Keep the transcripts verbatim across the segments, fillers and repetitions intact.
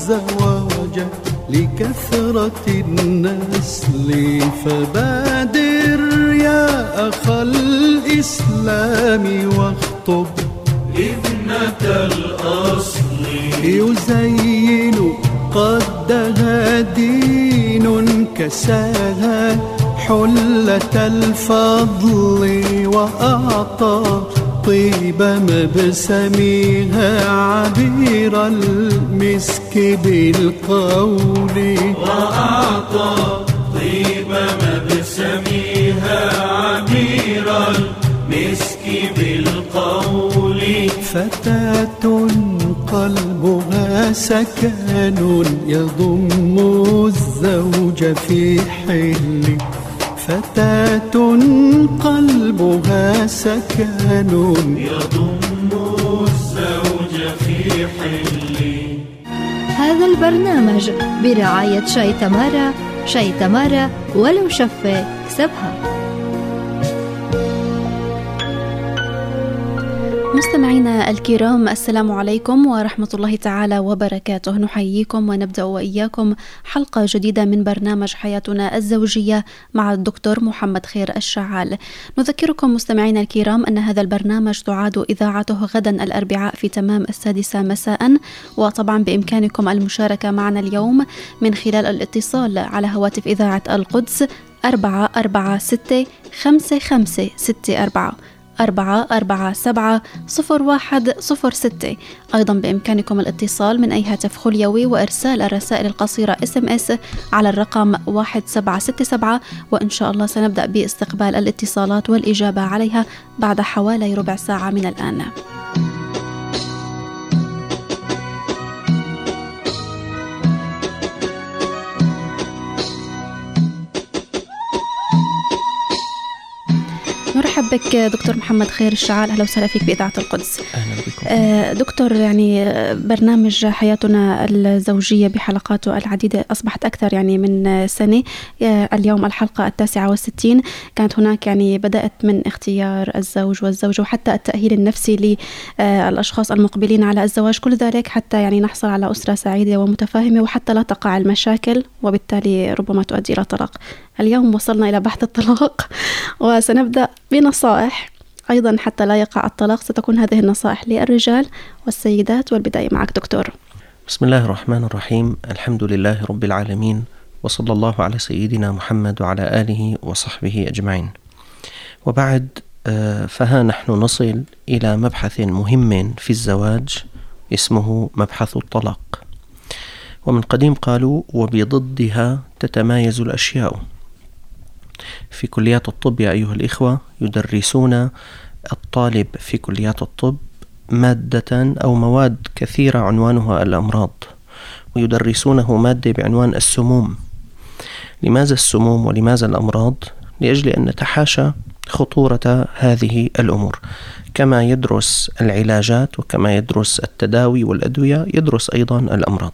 الزواج لكثرة النسل، فبادر يا أخ الإسلام واخطب ابنة الأصل. يزين قدها دين كساها حلة الفضل، وأعطى طيب مبسمها عبير المسك بالقول. وأعطى طيب مبسمها عبير المسك بالقول. فتاة قلبها سكن يضم الزوج في حل، فتاة قلبها سكن يضم الزوج في حل. هذا البرنامج برعاية شاي تمارا. شاي تمارا ولو شفة كسبها. مستمعينا الكرام، السلام عليكم ورحمة الله تعالى وبركاته. نحييكم ونبدأ وإياكم حلقة جديدة من برنامج حياتنا الزوجية مع الدكتور محمد خير الشعال. نذكركم مستمعينا الكرام أن هذا البرنامج تعاد إذاعته غدا الأربعاء في تمام السادسة مساء، وطبعا بإمكانكم المشاركة معنا اليوم من خلال الاتصال على هواتف إذاعة القدس أربعة أربعة ستة خمسة خمسة ستة أربعة أربعة أربعة سبعة صفر واحد صفر ستة. أيضا بإمكانكم الاتصال من أي هاتف خليوي وإرسال الرسائل القصيرة اس ام اس على الرقم واحد سبعة ستة سبعة، وإن شاء الله سنبدأ باستقبال الاتصالات والإجابة عليها بعد حوالي ربع ساعة من الآن. نرحب بك دكتور محمد خير الشعال، أهلا وسهلا فيك بإذاعة القدس. أهلا بكم. آه دكتور، يعني برنامج حياتنا الزوجية بحلقاته العديدة أصبحت أكثر يعني من سنة. آه اليوم الحلقة التاسعة والستين. كانت هناك يعني بدأت من اختيار الزوج والزوجة وحتى التأهيل النفسي للأشخاص المقبلين على الزواج، كل ذلك حتى يعني نحصل على أسرة سعيدة ومتفاهمة وحتى لا تقع المشاكل وبالتالي ربما تؤدي إلى طلاق. اليوم وصلنا إلى بحث الطلاق وسنبدأ بنصائح أيضا حتى لا يقع الطلاق. ستكون هذه النصائح للرجال والسيدات، والبداية معك دكتور. بسم الله الرحمن الرحيم. الحمد لله رب العالمين، وصلى الله على سيدنا محمد وعلى آله وصحبه أجمعين. وبعد، فها نحن نصل إلى مبحث مهم في الزواج اسمه مبحث الطلاق. ومن قديم قالوا وبضدها تتمايز الأشياء. في كليات الطب يا أيها الإخوة يدرسون الطالب في كليات الطب مادة أو مواد كثيرة عنوانها الأمراض، ويدرسونه مادة بعنوان السموم. لماذا السموم ولماذا الأمراض؟ لأجل أن نتحاشى خطورة هذه الأمور. كما يدرس العلاجات وكما يدرس التداوي والأدوية يدرس أيضا الأمراض.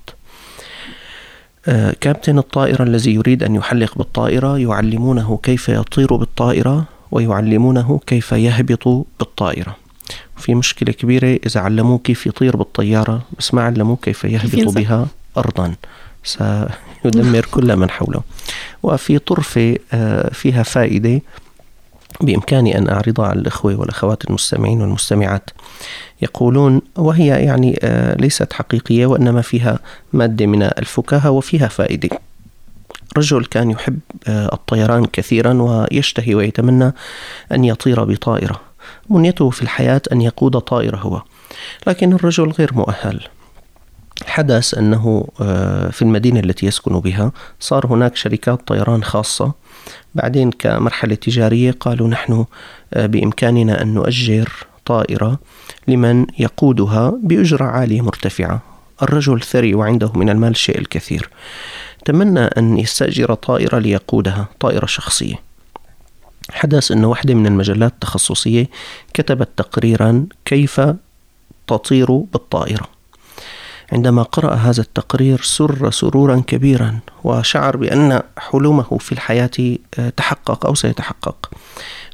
كابتن الطائرة الذي يريد أن يحلق بالطائرة يعلمونه كيف يطير بالطائرة ويعلمونه كيف يهبط بالطائرة. في مشكلة كبيرة إذا علموه كيف يطير بالطيارة بس ما علموه كيف يهبط بها أرضا، سيدمر كل من حوله. وفي طرفة فيها فائدة بإمكاني أن أعرضها على الإخوة والأخوات المستمعين والمستمعات. يقولون، وهي يعني ليست حقيقية وإنما فيها مادة من الفكاهة وفيها فائدة. رجل كان يحب الطيران كثيرا ويشتهي ويتمنى أن يطير بطائرة. منيته في الحياة أن يقود طائرة هو، لكن الرجل غير مؤهل. حدث أنه في المدينة التي يسكن بها صار هناك شركات طيران خاصة. بعدين كمرحلة تجارية قالوا نحن بإمكاننا أن نؤجر طائرة لمن يقودها بأجرة عالية مرتفعة. الرجل ثري وعنده من المال شيء الكثير، تمنى أن يستأجر طائرة ليقودها، طائرة شخصية. حدث أن واحدة من المجلات التخصصية كتبت تقريرا كيف تطير بالطائرة. عندما قرأ هذا التقرير سر سرورا كبيرا وشعر بأن حلمه في الحياة تحقق أو سيتحقق.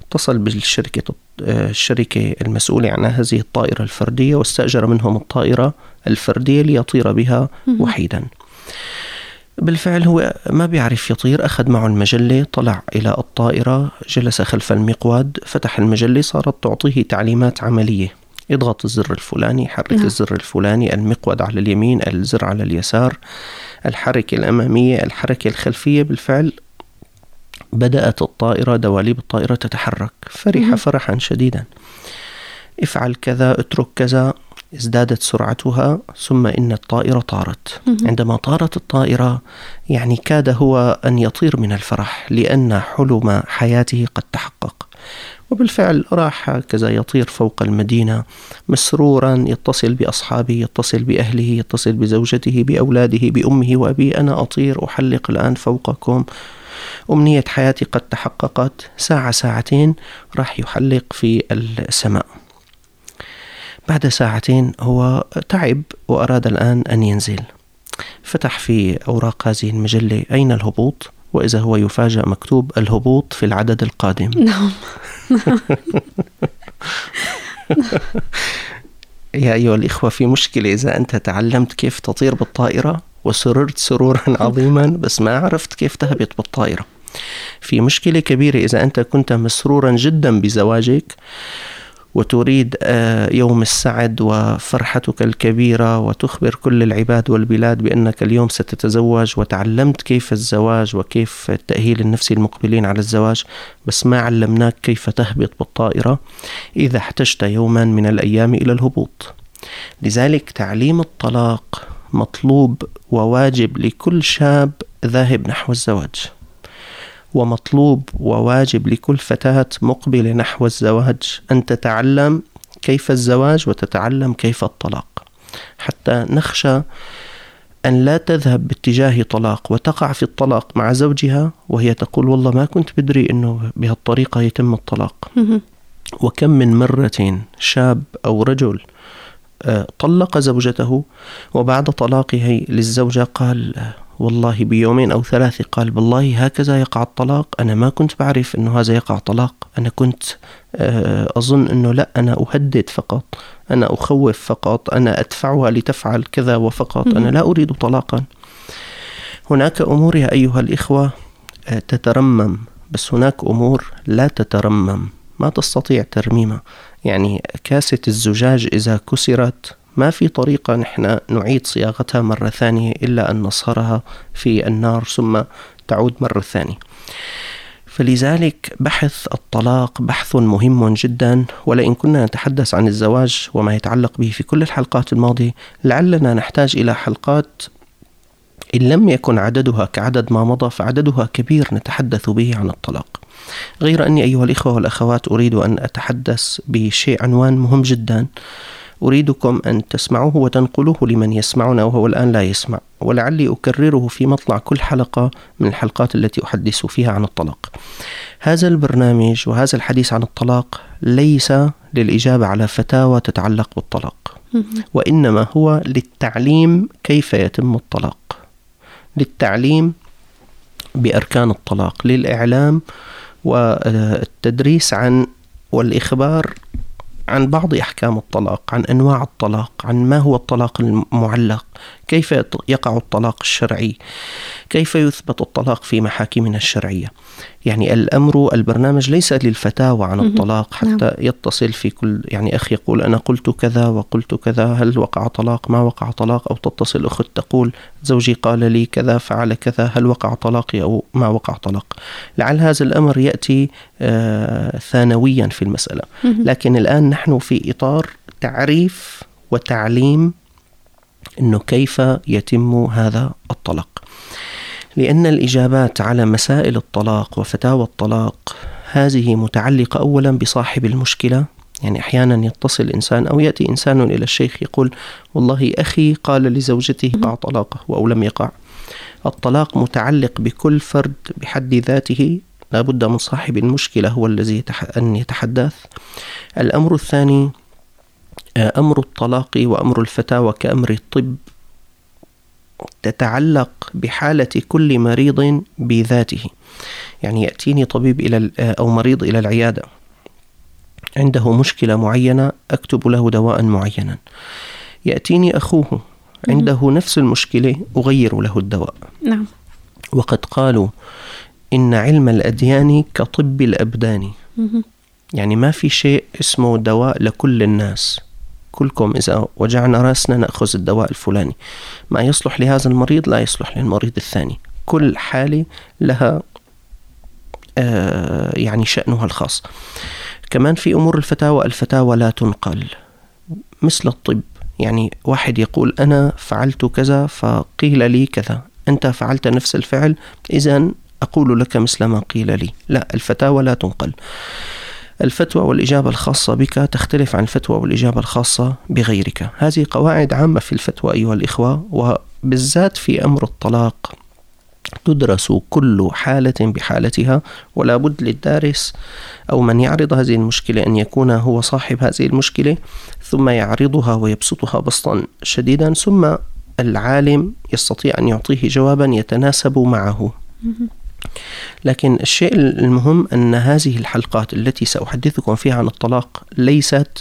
اتصل بالشركة الشركة المسؤولة عن هذه الطائرة الفردية واستأجر منهم الطائرة الفردية ليطير بها وحيدا. بالفعل هو ما بيعرف يطير، أخذ معه المجلة، طلع إلى الطائرة، جلس خلف المقود، فتح المجلة، صارت تعطيه تعليمات عملية: اضغط الزر الفلاني، حرك نعم. الزر الفلاني، المقود على اليمين، الزر على اليسار، الحركة الأمامية، الحركة الخلفية. بالفعل بدأت الطائرة، دواليب الطائرة تتحرك، فرح فرحا شديدا. افعل كذا، اترك كذا، ازدادت سرعتها، ثم إن الطائرة طارت. عندما طارت الطائرة يعني كاد هو أن يطير من الفرح، لأن حلم حياته قد تحقق. وبالفعل راح هكذا يطير فوق المدينة مسرورا، يتصل بأصحابه، يتصل بأهله، يتصل بزوجته، بأولاده، بأمه وأبيه: أنا أطير، أحلق الآن فوقكم، أمنية حياتي قد تحققت. ساعة ساعتين راح يحلق في السماء. بعد ساعتين هو تعب وأراد الآن أن ينزل، فتح في أوراق هذه المجلة: أين الهبوط؟ وإذا هو يفاجأ مكتوب: الهبوط في العدد القادم. نعم. يا أيها الإخوة، في مشكلة إذا أنت تعلمت كيف تطير بالطائرة وسررت سرورا عظيما بس ما عرفت كيف تهبط بالطائرة. في مشكلة كبيرة إذا أنت كنت مسرورا جدا بزواجك وتريد يوم السعد وفرحتك الكبيرة وتخبر كل العباد والبلاد بأنك اليوم ستتزوج، وتعلمت كيف الزواج وكيف التأهيل النفسي المقبلين على الزواج، بس ما علمناك كيف تهبط بالطائرة إذا احتجت يوما من الأيام إلى الهبوط. لذلك تعليم الطلاق مطلوب وواجب لكل شاب ذاهب نحو الزواج، ومطلوب وواجب لكل فتاة مقبلة نحو الزواج أن تتعلم كيف الزواج وتتعلم كيف الطلاق، حتى نخشى أن لا تذهب باتجاه طلاق وتقع في الطلاق مع زوجها وهي تقول: والله ما كنت بدري أنه بهالطريقة يتم الطلاق. وكم من مرة شاب أو رجل طلق زوجته وبعد طلاقه للزوجة قال: والله بيومين أو ثلاثة قال: والله هكذا يقع الطلاق، أنا ما كنت بعرف أنه هذا يقع طلاق، أنا كنت أظن أنه لا، أنا أهدد فقط، أنا أخوف فقط، أنا أدفعها لتفعل كذا وفقط، أنا لا أريد طلاقا. هناك أمور يا أيها الإخوة تترمم، بس هناك أمور لا تترمم، ما تستطيع ترميمها. يعني كاسة الزجاج إذا كسرت ما في طريقة نحن نعيد صياغتها مرة ثانية إلا أن نصهرها في النار ثم تعود مرة ثانية. فلذلك بحث الطلاق بحث مهم جدا، ولئن كنا نتحدث عن الزواج وما يتعلق به في كل الحلقات الماضية، لعلنا نحتاج إلى حلقات إن لم يكن عددها كعدد ما مضى فعددها كبير نتحدث به عن الطلاق. غير أني أيها الإخوة والأخوات أريد أن أتحدث بشيء عنوان مهم جدا، أريدكم أن تسمعوه وتنقلوه لمن يسمعنا وهو الآن لا يسمع، ولعلي أكرره في مطلع كل حلقة من الحلقات التي أحدث فيها عن الطلاق. هذا البرنامج وهذا الحديث عن الطلاق ليس للإجابة على فتاوى تتعلق بالطلاق، وإنما هو للتعليم كيف يتم الطلاق، للتعليم بأركان الطلاق، للإعلام والتدريس عن والإخبار عن بعض أحكام الطلاق، عن أنواع الطلاق، عن ما هو الطلاق المعلق، كيف يقع الطلاق الشرعي، كيف يثبت الطلاق في محاكمنا الشرعية. يعني الأمر البرنامج ليس للفتاوى عن الطلاق حتى يتصل في كل يعني أخ يقول أنا قلت كذا وقلت كذا، هل وقع طلاق ما وقع طلاق، أو تتصل أخت تقول زوجي قال لي كذا فعل كذا، هل وقع طلاقي أو ما وقع طلاق. لعل هذا الأمر يأتي آه ثانويا في المسألة، لكن الآن نحن في إطار تعريف وتعليم إنه كيف يتم هذا الطلاق، لأن الإجابات على مسائل الطلاق وفتاوى الطلاق هذه متعلقة أولا بصاحب المشكلة. يعني أحيانا يتصل إنسان أو يأتي إنسان إلى الشيخ يقول والله أخي قال لزوجته يقع طلاقه أو لم يقع. الطلاق متعلق بكل فرد بحد ذاته، لا بد من صاحب المشكلة هو الذي أن يتحدث. الأمر الثاني أمر الطلاق وأمر الفتاوى كأمر الطب تتعلق بحالة كل مريض بذاته. يعني يأتيني طبيب إلى أو مريض إلى العيادة عنده مشكلة معينة أكتب له دواء معينا. يأتيني أخوه عنده نفس المشكلة أغير له الدواء. نعم. وقد قالوا إن علم الأديان كطب الأبدان. يعني ما في شيء اسمه دواء لكل الناس. كلكم إذا وجعنا رأسنا نأخذ الدواء الفلاني، ما يصلح لهذا المريض لا يصلح للمريض الثاني. كل حالة لها آه يعني شأنها الخاص. كمان في أمور الفتاوى، الفتاوى لا تنقل مثل الطب. يعني واحد يقول أنا فعلت كذا فقيل لي كذا، أنت فعلت نفس الفعل إذن أقول لك مثل ما قيل لي. لا، الفتاوى لا تنقل. الفتوى والإجابة الخاصة بك تختلف عن الفتوى والإجابة الخاصة بغيرك. هذه قواعد عامة في الفتوى أيها الإخوة، وبالذات في أمر الطلاق تدرس كل حالة بحالتها، ولا بد للدارس أو من يعرض هذه المشكلة أن يكون هو صاحب هذه المشكلة، ثم يعرضها ويبسطها بسطا شديدا، ثم العالم يستطيع أن يعطيه جوابا يتناسب معه. لكن الشيء المهم أن هذه الحلقات التي سأحدثكم فيها عن الطلاق ليست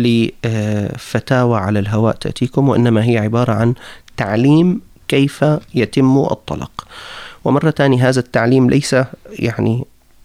لفتاوى على الهواء تأتيكم، وإنما هي عبارة عن تعليم كيف يتم الطلاق. ومرة تانية هذا التعليم ليس يعني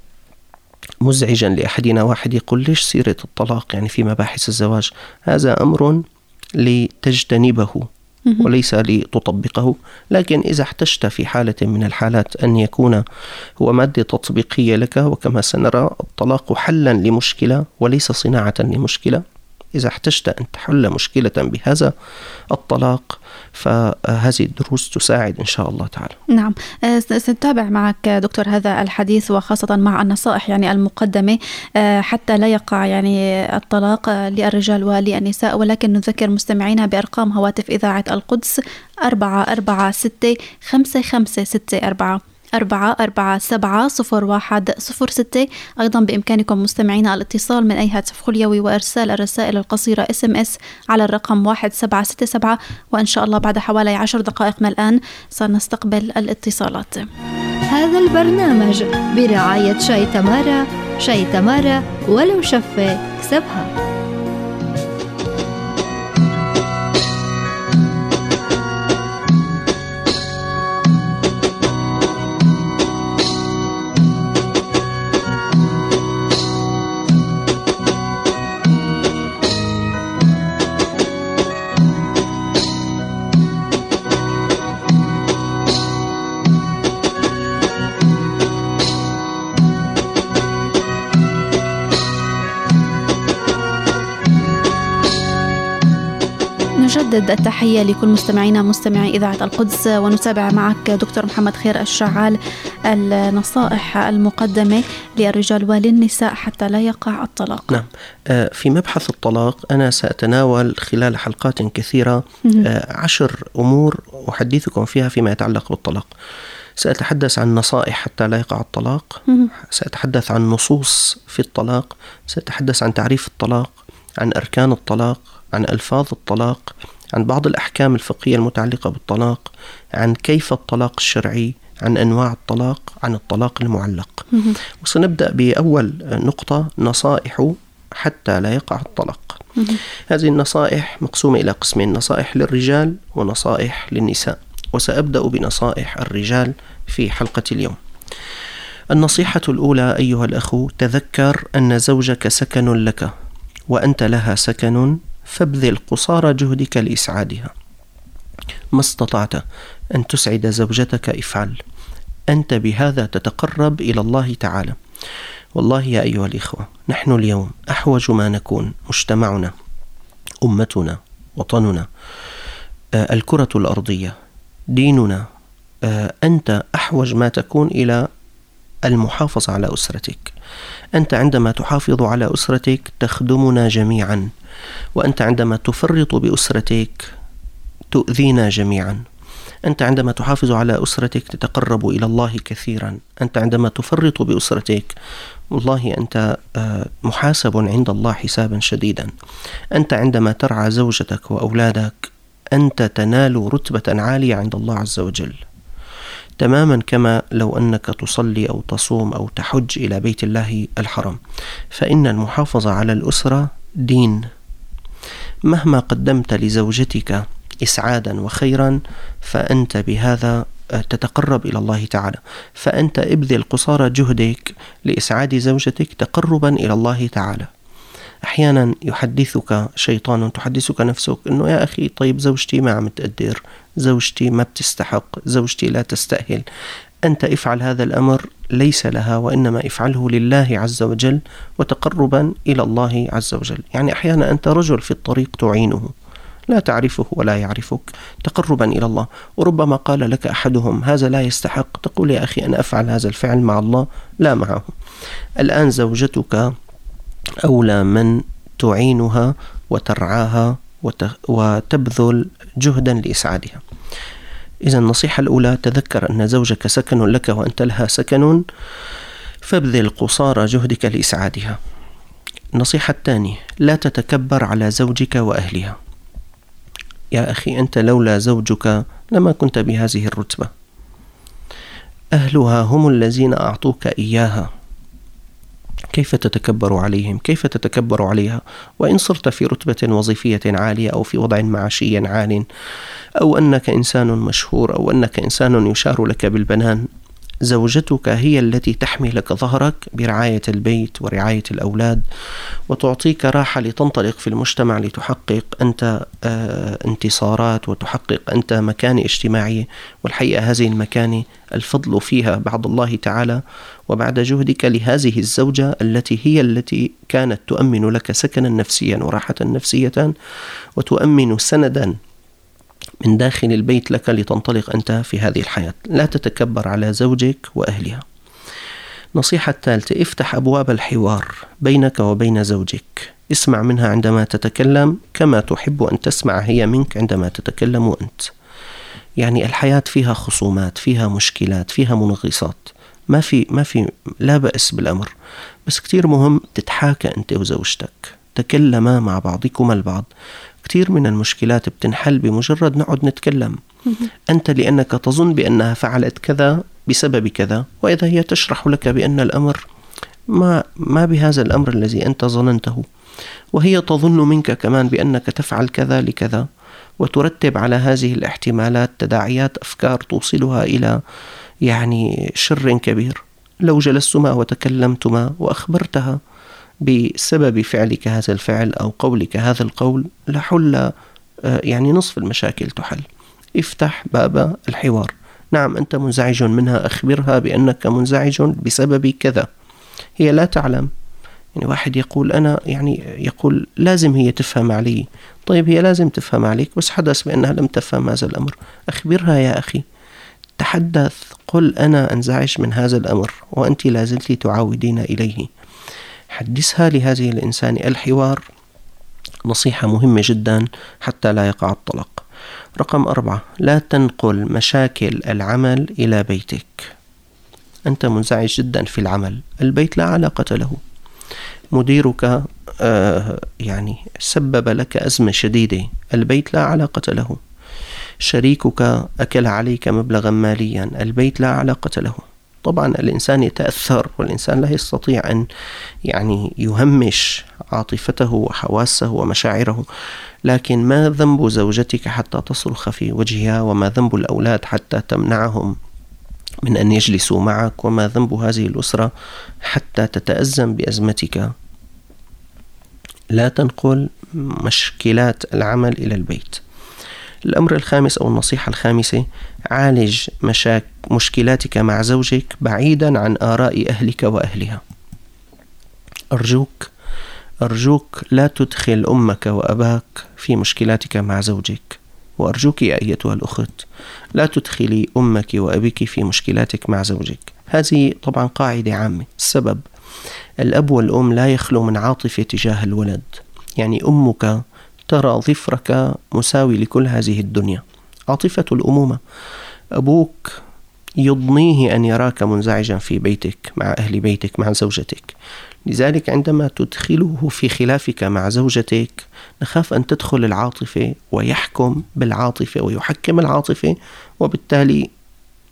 مزعجا لأحدنا. واحد يقول ليش سيرة الطلاق يعني في مباحث الزواج؟ هذا أمر لتجتنبه وليس لتطبقه. لكن إذا احتجت في حالة من الحالات أن يكون هو مادة تطبيقية لك، وكما سنرى الطلاق حلا لمشكلة وليس صناعة لمشكلة، إذا احتجت أن تحل مشكلة بهذا الطلاق فهذه الدروس تساعد إن شاء الله تعالى. نعم، سنتابع معك دكتور هذا الحديث، وخاصة مع النصائح يعني المقدمة حتى لا يقع يعني الطلاق للرجال وللنساء. ولكن نذكر مستمعينا بأرقام هواتف إذاعة القدس أربعة أربعة ستة خمسة خمسة ستة أربعة أربعة أربعة سبعة صفر واحد صفر ستة. أيضا بإمكانكم مستمعينا الاتصال من أي هاتف خليوي وإرسال الرسائل القصيرة إس إم إس على الرقم واحد سبعة ستة سبعة. وإن شاء الله بعد حوالي عشر دقائق من الآن سنستقبل الاتصالات. هذا البرنامج برعاية شاي تمارا. شاي تمارا ولو شفة كسبها. نجدد التحية لكل مستمعينا مستمعي إذاعة القدس، ونتابع معك دكتور محمد خير الشعال النصائح المقدمة للرجال وللنساء حتى لا يقع الطلاق. نعم، في مبحث الطلاق أنا سأتناول خلال حلقات كثيرة عشر أمور أحدثكم فيها فيما يتعلق بالطلاق. سأتحدث عن نصائح حتى لا يقع الطلاق، سأتحدث عن نصوص في الطلاق، سأتحدث عن تعريف الطلاق، عن أركان الطلاق، عن ألفاظ الطلاق، عن بعض الأحكام الفقهية المتعلقة بالطلاق، عن كيف الطلاق الشرعي، عن أنواع الطلاق، عن الطلاق المعلق. وسنبدأ بأول نقطة، نصائح حتى لا يقع الطلاق. هذه النصائح مقسومة إلى قسمين، نصائح للرجال ونصائح للنساء، وسأبدأ بنصائح الرجال في حلقة اليوم. النصيحة الأولى أيها الأخ، تذكر أن زوجك سكن لك وأنت لها سكن، فابذل قصارى جهدك لإسعادها. ما استطعت أن تسعد زوجتك افعل، أنت بهذا تتقرب إلى الله تعالى. والله يا أيها الإخوة، نحن اليوم أحوج ما نكون، مجتمعنا، أمتنا، وطننا، آه الكرة الأرضية، ديننا، آه أنت أحوج ما تكون إلى المحافظة على أسرتك. أنت عندما تحافظ على أسرتك تخدمنا جميعا، وأنت عندما تفرط بأسرتك تؤذينا جميعا. أنت عندما تحافظ على أسرتك تتقرب إلى الله كثيرا. أنت عندما تفرط بأسرتك والله أنت محاسب عند الله حسابا شديدا. أنت عندما ترعى زوجتك وأولادك أنت تنال رتبة عالية عند الله عز وجل. تماما كما لو أنك تصلي أو تصوم أو تحج إلى بيت الله الحرام. فإن المحافظة على الأسرة دين. مهما قدمت لزوجتك إسعادا وخيرا فأنت بهذا تتقرب إلى الله تعالى، فأنت ابذل قصارى جهدك لإسعاد زوجتك تقربا إلى الله تعالى. أحيانا يحدثك شيطان، تحدثك نفسك أنه يا أخي طيب زوجتي ما عم تقدر، زوجتي ما بتستحق، زوجتي لا تستأهل. أنت افعل هذا الأمر ليس لها، وإنما افعله لله عز وجل وتقربا إلى الله عز وجل. يعني أحيانا أنت رجل في الطريق تعينه، لا تعرفه ولا يعرفك، تقربا إلى الله. وربما قال لك أحدهم هذا لا يستحق، تقول يا أخي أنا أفعل هذا الفعل مع الله لا معه. الآن زوجتك أولى من تعينها وترعاها وتبذل جهدا لإسعادها. إذا النصيحة الأولى: تذكر أن زوجك سكن لك وأنت لها سكن، فابذل قصارى جهدك لإسعادها. النصيحة الثانية: لا تتكبر على زوجك وأهلها. يا أخي أنت لولا زوجك لما كنت بهذه الرتبة، أهلها هم الذين أعطوك إياها، كيف تتكبر عليهم؟ كيف تتكبر عليها وإن صرت في رتبة وظيفية عالية أو في وضع معاشي عال، أو أنك إنسان مشهور، أو أنك إنسان يشار لك بالبنان؟ زوجتك هي التي تحمي لك ظهرك برعاية البيت ورعاية الأولاد، وتعطيك راحة لتنطلق في المجتمع لتحقق أنت آه انتصارات وتحقق أنت مكانة اجتماعية. والحقيقة هذه المكانة الفضل فيها بعد الله تعالى وبعد جهدك لهذه الزوجة التي هي التي كانت تؤمن لك سكنا نفسيا وراحة نفسية، وتؤمن سندا من داخل البيت لك لتنطلق أنت في هذه الحياة. لا تتكبر على زوجك وأهلها. نصيحة الثالثة: افتح أبواب الحوار بينك وبين زوجك. اسمع منها عندما تتكلم كما تحب أن تسمع هي منك عندما تتكلم أنت. يعني الحياة فيها خصومات، فيها مشكلات، فيها منغصات، ما في ما في لا بأس بالأمر، بس كتير مهم تتحاكى أنت وزوجتك، تكلما مع بعضكما البعض. كثير من المشكلات بتنحل بمجرد نقعد نتكلم. أنت لأنك تظن بأنها فعلت كذا بسبب كذا، وإذا هي تشرح لك بأن الأمر ما, ما بهذا الأمر الذي أنت ظننته، وهي تظن منك كمان بأنك تفعل كذا لكذا، وترتب على هذه الاحتمالات تداعيات أفكار توصلها إلى يعني شر كبير. لو جلستما وتكلمتما وأخبرتها بسبب فعلك هذا الفعل أو قولك هذا القول لحل يعني نصف المشاكل تحل. افتح باب الحوار. نعم أنت منزعج منها، أخبرها بأنك منزعج بسبب كذا. هي لا تعلم. يعني واحد يقول أنا يعني يقول لازم هي تفهم علي. طيب هي لازم تفهم عليك، بس حدث بأنها لم تفهم هذا الأمر. أخبرها يا أخي، تحدث، قل أنا أنزعج من هذا الأمر وأنت لازلت تعاودين إليه. حدثها لهذه الإنسان. الحوار نصيحة مهمة جدا حتى لا يقع الطلاق. رقم أربعة: لا تنقل مشاكل العمل إلى بيتك. أنت منزعج جدا في العمل، البيت لا علاقة له. مديرك آه يعني سبب لك أزمة شديدة، البيت لا علاقة له. شريكك أكل عليك مبلغا ماليا، البيت لا علاقة له. طبعا الإنسان يتأثر، والإنسان لا يستطيع أن يعني يهمش عاطفته وحواسه ومشاعره، لكن ما ذنب زوجتك حتى تصرخ في وجهها، وما ذنب الأولاد حتى تمنعهم من أن يجلسوا معك، وما ذنب هذه الأسرة حتى تتأزم بأزمتك. لا تنقل مشكلات العمل إلى البيت. الأمر الخامس أو النصيحة الخامسة: عالج مشاك مشكلاتك مع زوجك بعيدا عن آراء أهلك وأهلها. أرجوك أرجوك لا تدخل أمك وأباك في مشكلاتك مع زوجك، وأرجوك يا أيتها الأخت لا تدخلي أمك وأبيك في مشكلاتك مع زوجك. هذه طبعا قاعدة عامة. السبب: الأب والأم لا يخلو من عاطفة تجاه الولد. يعني أمك ترى ظفرك مساوي لكل هذه الدنيا، عاطفة الأمومة. أبوك يضنيه أن يراك منزعجا في بيتك مع أهل بيتك مع زوجتك. لذلك عندما تدخله في خلافك مع زوجتك نخاف أن تدخل العاطفة ويحكم بالعاطفة ويحكم العاطفة، وبالتالي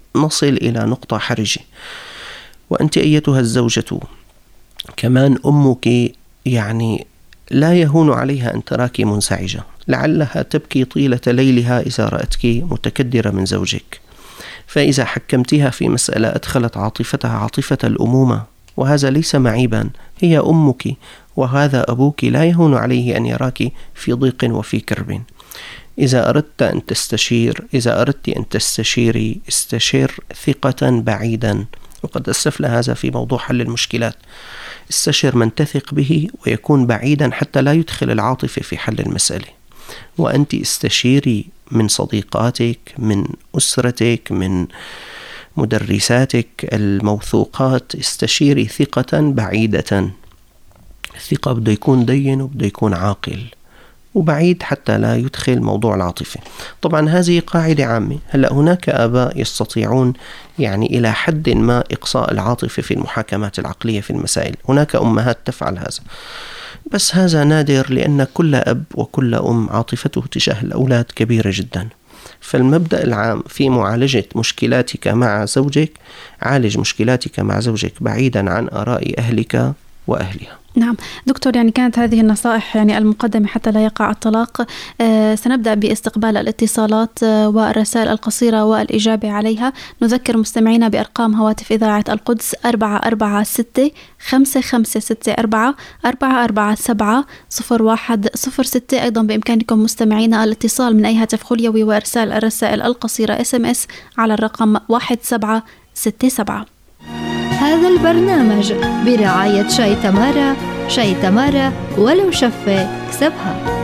نصل إلى نقطة حرجة. وأنت أيتها الزوجة كمان أمك يعني لا يهون عليها أن تراك منزعجة، لعلها تبكي طيلة ليلها إذا رأتك متكدرة من زوجك، فإذا حكمتها في مسألة أدخلت عاطفتها عاطفة الأمومة، وهذا ليس معيبا، هي أمك وهذا أبوك، لا يهون عليه أن يراك في ضيق وفي كرب. إذا أردت أن تستشير إذا أردت أن تستشيري استشير ثقة بعيدا، وقد أسفل هذا في موضوع حل المشكلات. استشر من تثق به ويكون بعيدا حتى لا يدخل العاطفة في حل المسألة. وأنت استشيري من صديقاتك، من أسرتك، من مدرساتك الموثوقات، استشيري ثقة بعيدة. الثقة بده يكون دين وبده يكون عاقل وبعيد حتى لا يدخل موضوع العاطفة. طبعا هذه قاعدة عامة. هلأ هناك آباء يستطيعون يعني إلى حد ما إقصاء العاطفة في المحاكمات العقلية في المسائل، هناك أمهات تفعل هذا، بس هذا نادر لأن كل أب وكل أم عاطفته تجاه الأولاد كبيرة جدا. فالمبدأ العام في معالجة مشكلاتك مع زوجك، عالج مشكلاتك مع زوجك بعيدا عن آراء أهلك وأهلها. نعم دكتور، يعني كانت هذه النصائح يعني المقدمة حتى لا يقع الطلاق. آه سنبدأ باستقبال الاتصالات آه والرسائل القصيرة والإجابة عليها. نذكر مستمعينا بأرقام هواتف إذاعة القدس أربعة أربعة ستة خمسة خمسة ستة أربعة أربعة أربعة سبعة صفر واحد صفر ستة. أيضا بإمكانكم مستمعينا الاتصال من أي هاتف خليوي وإرسال الرسائل القصيرة إس إم إس على الرقم واحد سبعة ستة سبعة. هذا البرنامج برعاية شاي تمارا. شاي تمارا ولو شفة كسبها.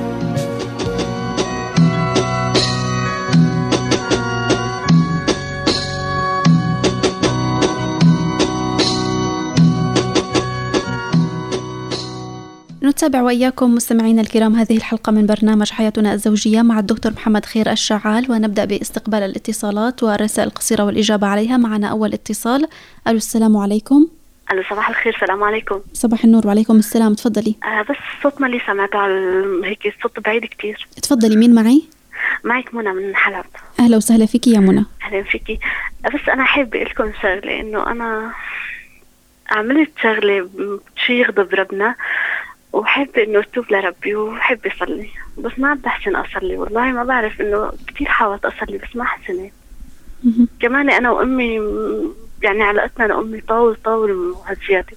نتابع وإياكم مستمعينا الكرام هذه الحلقة من برنامج حياتنا الزوجية مع الدكتور محمد خير الشعال، ونبدأ باستقبال الاتصالات والرسائل القصيرة والإجابة عليها. معنا أول اتصال. ألو السلام عليكم. ألو صباح الخير. السلام عليكم. صباح النور. وعليكم السلام. تفضلي. آه بس الصوت ما لي سمعته على هيك، الصوت بعيد كتير. تفضلي. مين معي؟ معك منى من حلب. أهلا وسهلا فيكي يا منى. أهلا فيكي. بس أنا أحب لكم شغلة، إنه أنا عملت شغلة شيء يغضب ربنا، وحب إنه أتوب لربي وحب أصلي، بس ما بحسن أصلي. والله ما بعرف، إنه كتير حاولت أصلي بس ما حسنت. كمان أنا وأمي يعني علاقتنا أنا وأمي طاول طاول وهالزيادة.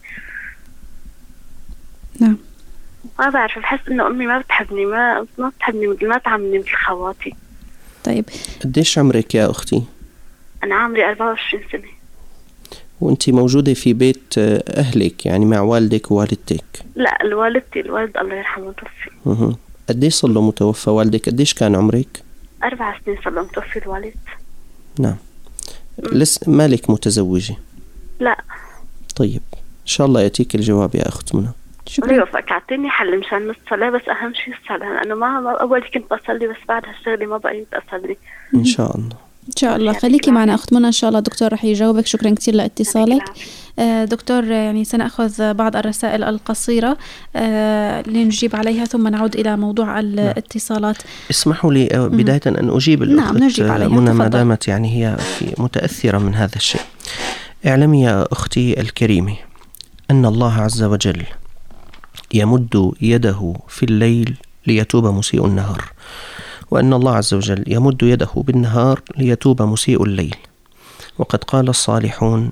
نعم. ما بعرف، بحس إنه أمي ما بتحبني، ما ما بتحبني مثل ما تعاملني مثل خواتي. طيب قديش عمرك يا أختي؟ أنا عمري أربعة وعشرين سنة. وأنت موجودة في بيت أهلك يعني مع والدك ووالدتك؟ لا، الوالدتي الوالد الله يرحمه توفي. اها. قديش صار له متوفى والدك؟ قديش كان عمرك؟ أربع سنين صار له متوفي الوالد. نعم. لسه مالك متزوجة؟ لا. طيب إن شاء الله يأتيك الجواب يا أخت منى. شكرا. يوفقك. أعطيني حل مشان الصلاة، بس أهم شيء الصلاة، لأنه ما أول كنت بصلي بس بعد هالشغلة ما بقيت أصلي. إن شاء الله. إن شاء الله. خليكي معنا أخت منى، إن شاء الله دكتور رح يجاوبك. شكرا كثير لاتصالك. دكتور يعني سنأخذ بعض الرسائل القصيرة لنجيب عليها ثم نعود إلى موضوع الاتصالات. اسمحوا لي بداية أن أجيب نعم نجيب عليها منى ما دامت يعني هي في متأثرة من هذا الشيء. اعلمي يا أختي الكريمة أن الله عز وجل يمد يده في الليل ليتوب مسيء النهار، وأن الله عز وجل يمد يده بالنهار ليتوب مسيء الليل. وقد قال الصالحون: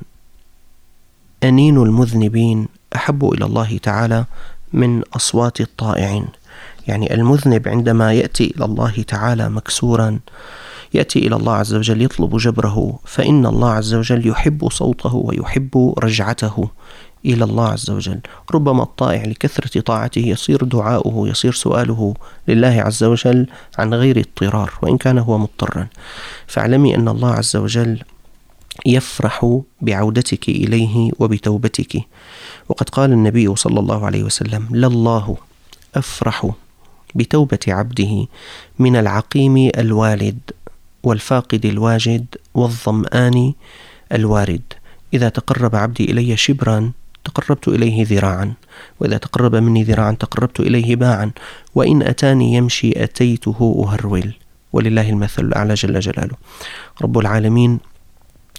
أنين المذنبين أحب إلى الله تعالى من أصوات الطائعين. يعني المذنب عندما يأتي إلى الله تعالى مكسورا، يأتي إلى الله عز وجل يطلب جبره، فإن الله عز وجل يحب صوته ويحب رجعته إلى الله عز وجل. ربما الطائع لكثرة طاعته يصير دعاؤه يصير سؤاله لله عز وجل عن غير اضطرار، وإن كان هو مضطرا. فاعلمي أن الله عز وجل يفرح بعودتك إليه وبتوبتك. وقد قال النبي صلى الله عليه وسلم: لله أفرح بتوبة عبده من العقيم الوالد والفاقد الواجد والظمآن الوارد. إذا تقرب عبدي إلي شبرا تقربت إليه ذراعا، وإذا تقرب مني ذراعا تقربت إليه باعا، وإن أتاني يمشي أتيته أهرول، ولله المثل الأعلى جل جلاله. رب العالمين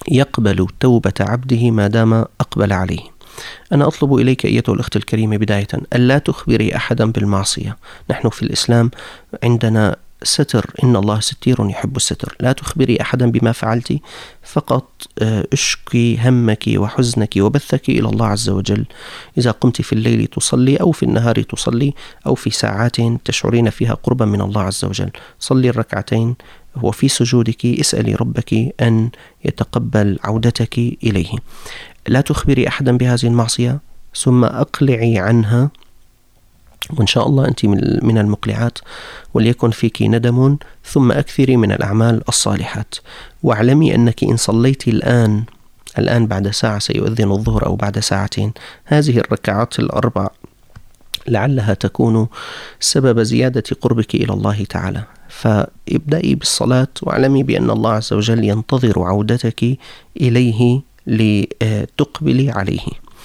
يقبل توبة عبده ما دام أقبل عليه. أنا أطلب إليك أيتها الأخت الكريمة بداية ألا تخبري أحدا بالمعصية. نحن في الإسلام عندنا ستر، إن الله ستير يحب الستر. لا تخبري أحدا بما فعلت، فقط اشكي همك وحزنك وبثك إلى الله عز وجل. إذا قمت في الليل تصلي أو في النهار تصلي أو في ساعات تشعرين فيها قربا من الله عز وجل، صلي الركعتين وفي سجودك اسألي ربك أن يتقبل عودتك إليه. لا تخبري أحدا بهذه المعصية، ثم أقلعي عنها، وإن شاء الله أنت من المقلعات، وليكن فيك ندم، ثم أكثري من الأعمال الصالحات. واعلمي أنك إن صليت الآن الآن بعد ساعة سيؤذن الظهر أو بعد ساعتين، هذه الركعات الأربع لعلها تكون سبب زيادة قربك إلى الله تعالى. فابدأي بالصلاة واعلمي بأن الله عز وجل ينتظر عودتك إليه لتقبلي عليه.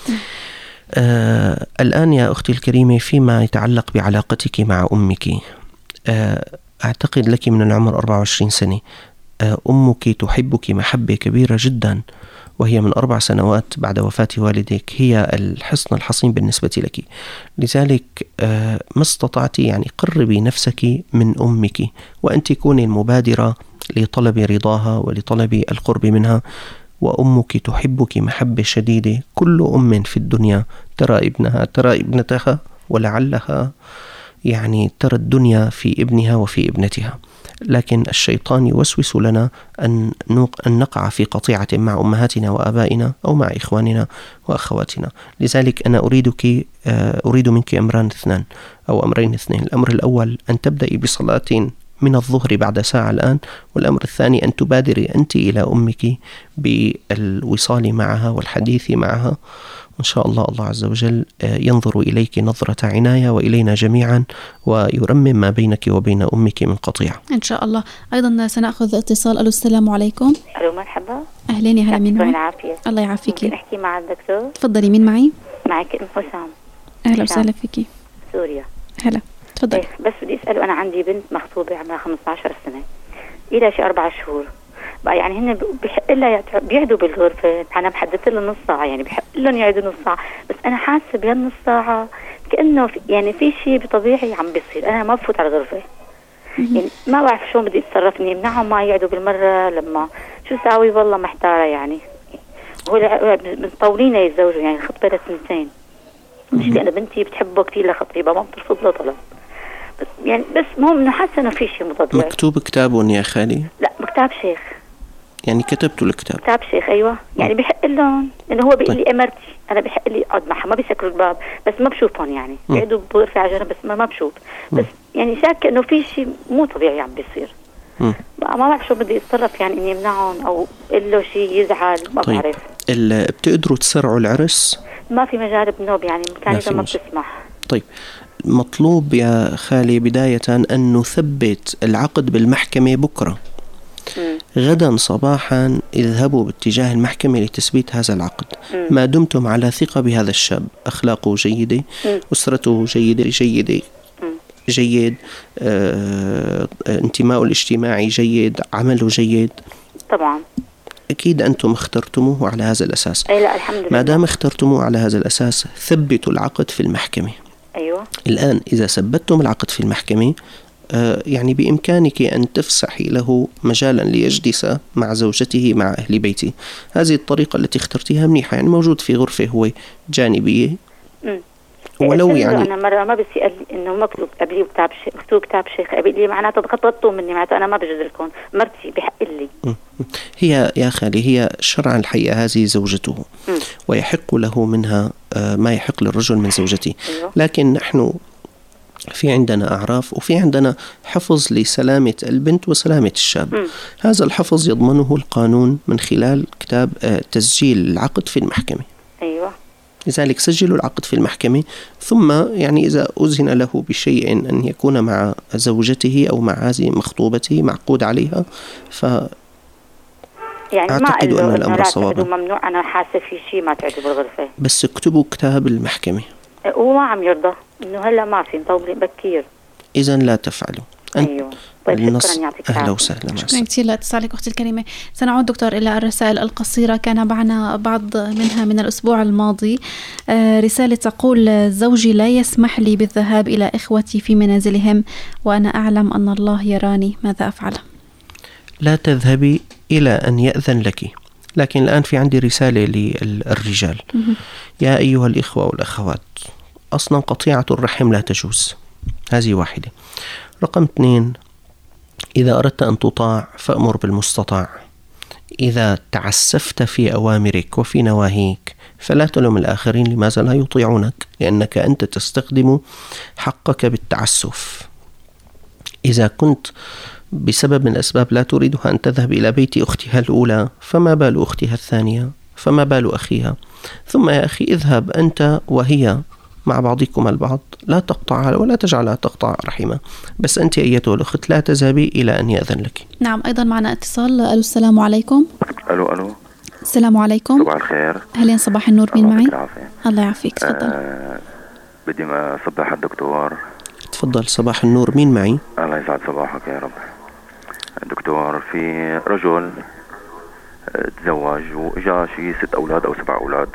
آه الآن يا أختي الكريمة، فيما يتعلق بعلاقتك مع أمك، آه أعتقد لك من العمر أربعة وعشرين سنة. آه أمك تحبك محبة كبيرة جدا، وهي من أربع سنوات بعد وفاة والدك هي الحصن الحصين بالنسبة لك. لذلك آه ما استطعتي يعني قربي نفسك من أمك، وأنت كوني المبادرة لطلب رضاها ولطلب القرب منها. وأمك تحبك محبة شديدة. كل أم في الدنيا ترى ابنها ترى ابنتها، ولعلها يعني ترى الدنيا في ابنها وفي ابنتها، لكن الشيطان يوسوس لنا أن أن نقع في قطيعة مع أمهاتنا وآبائنا أو مع إخواننا وأخواتنا. لذلك أنا أريدك أريد منك أمران اثنان أو أمرين اثنين. الأمر الأول أن تبدأي بصلاة من الظهر بعد ساعة الآن، والأمر الثاني أن تبادري أنت إلى أمك بالوصال معها والحديث معها، وإن شاء الله الله عز وجل ينظر إليك نظرة عناية وإلينا جميعا، ويرمم ما بينك وبين أمك من قطيع إن شاء الله. أيضا سنأخذ اتصال. ألو، السلام عليكم. ألو، مرحبا. أهلين، يا هلا. مين معي؟ العافية. الله يعافيكي. ممكن أحكي مع الدكتور؟ تفضلي. مين معي؟ معك أم حسام. أهلا وسهلا فيكي. سوريا. هلا، تفضلي. بس بدي أسأله، أنا عندي بنت مخطوبة عمرها خمسة عشر سنة، إلى شي أربع شهور بقى، يعني هن بحق لها بيعدوا بالغرفة. أنا محددت لهم نص ساعة، يعني بحق لهم يعدوا نص ساعة، بس أنا حاسة بهالنص ساعة كأنه في يعني في شيء بطبيعي عم بيصير. أنا ما بفوت على الغرفة، يعني ما بعرف شو بدي اتصرفني، منعهم ما يقعدوا بالمرة، لما شو ساوي والله محتارة. يعني هو مطولين يتزوجوا، يعني الخطبة لسنتين، مش لأن بنتي بتحبه كثير لخطيبة، ما بترفض له طلب، بس يعني بس مهم إنه حاسة إنه في شيء مضاد. مكتوب كتاب يا خالي؟ لا، كتاب شيخ. يعني كتبتوا الكتاب؟ كتاب شيخ، أيوة. يعني بيحق لهم إنه هو بيقول لي أمرتي، أنا بيحق لي أقعد معها، ما بيسكروا الباب، بس ما بشوفهم، يعني بيقعدوا بغرفة على جنب، بس ما ما بشوف، بس يعني شاكة إنه في شيء مو طبيعي عم بيصير. ما بعرف شو بدي اتصرف، يعني إني يمنعهم أو إقول له شيء يزعل، ما طيب. بعرف. بتقدروا تسرعوا العرس؟ ما في مجال بنوب، يعني مكانيزم ما بتسمح. طيب، مطلوب يا خالي بداية أن نثبت العقد بالمحكمة بكرة. مم. غدا صباحا اذهبوا باتجاه المحكمة لتثبيت هذا العقد. مم. ما دمتم على ثقة بهذا الشاب، أخلاقه جيدة، مم. أسرته جيدة جيدة مم. جيد، آه، انتماءه الاجتماعي جيد، عمله جيد، طبعا أكيد أنتم اخترتموه على هذا الأساس. أي لا، الحمد لله. ما دام اخترتموه على هذا الأساس، ثبتوا العقد في المحكمة. أيوة. الآن إذا ثبتتم العقد في المحكمة، آه يعني بإمكانك أن تفسحي له مجالا ليجلس مع زوجته مع أهل بيته. هذه الطريقة التي اخترتيها منيحة، يعني موجود في غرفة هو جانبية. م. ولو يعني أنا مرة ما بس قال لي إنه مكتوب قبلي كتاب شيخ، مكتوب كتاب شيخ قبل لي، معناته غلطتوا مني، معناته أنا ما بجوز لكم، مرتي بحق لي. هي يا خالي هي شرعا الحقيقة هذه زوجته، م. ويحق له منها ما يحق للرجل من زوجته. أيوه. لكن نحن في عندنا أعراف وفي عندنا حفظ لسلامة البنت وسلامة الشاب. م. هذا الحفظ يضمنه القانون من خلال كتاب تسجيل العقد في المحكمة. أيوة. لذلك سجلوا العقد في المحكمة، ثم يعني إذا أذن له بشيء أن يكون مع زوجته أو مع هذه مخطوبته معقود عليها، ف يعني أعتقد ما أن الأمر صواب. ممنوع، أنا حاسة في شيء ما تعدوا بالغرفة، بس اكتبوا كتاب المحكمة. هو ما عم يرضى إنه هلا ما في، مطولين بكير. إذن لا تفعلوا، أيوه. طيب النص. شكرا، يعطيك أهلا العافية. وسهلا. شكرا كثير لاتصالك أختي الكريمة. سنعود دكتور إلى الرسائل القصيرة. كان معنا بعض منها من الأسبوع الماضي. آه رسالة تقول: زوجي لا يسمح لي بالذهاب إلى إخوتي في منازلهم وأنا أعلم أن الله يراني، ماذا أفعل؟ لا تذهبي إلى أن يأذن لك. لكن الآن في عندي رسالة للرجال. يا أيها الإخوة والأخوات، أصلا قطيعة الرحم لا تجوز. هذه واحدة. رقم اثنين، إذا أردت أن تطاع فأمر بالمستطاع. إذا تعسفت في أوامرك وفي نواهيك فلا تلوم الآخرين لماذا لا يطيعونك، لأنك أنت تستخدم حقك بالتعسف. إذا كنت بسبب من الأسباب لا تريدها أن تذهب إلى بيت أختها الأولى، فما بال أختها الثانية؟ فما بال أخيها؟ ثم يا أخي اذهب أنت وهي مع بعضكم البعض، لا تقطع ولا تجعلها تقطع رحمة، بس أنت أيتها الأخت لا تذهبي إلى أن يأذن لك. نعم، أيضا معنا اتصال. ألو، السلام عليكم. ألو ألو السلام عليكم. صباح الخير. أهلا، صباح النور. مين معي؟ العافية. الله يعافيك، تفضل. آه بدي ما أصبح الدكتور. تفضل. صباح النور. مين معي؟ الله يسعد صباحك يا رب. دكتور، في رجل تزوج وإجا شي ست أولاد أو سبع أولاد،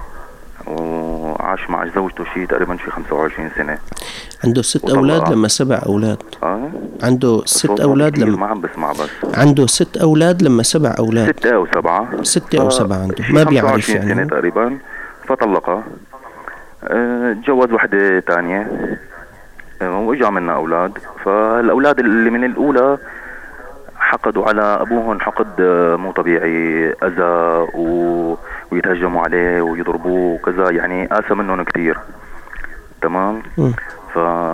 وعاش مع زوجته شي تقريبا شي خمسة وعشرين سنة. عنده ست أولاد لما سبع أولاد. آه؟ عنده ست أولاد لما ما عم بسمع بس. عنده ست أولاد لما سبع أولاد. ستة أو سبعة. ستة أو سبعة عنده، ما بيعرف يعني. سنة تقريبا، فطلقها. تجوز وحدة تانية وإجا منها أولاد. فالأولاد اللي من الأولى حقدوا على أبوهم حقد مو طبيعي، أذى و... ويتهجموا عليه ويضربوه وكذا، يعني آسى منهم كتير. تمام. ف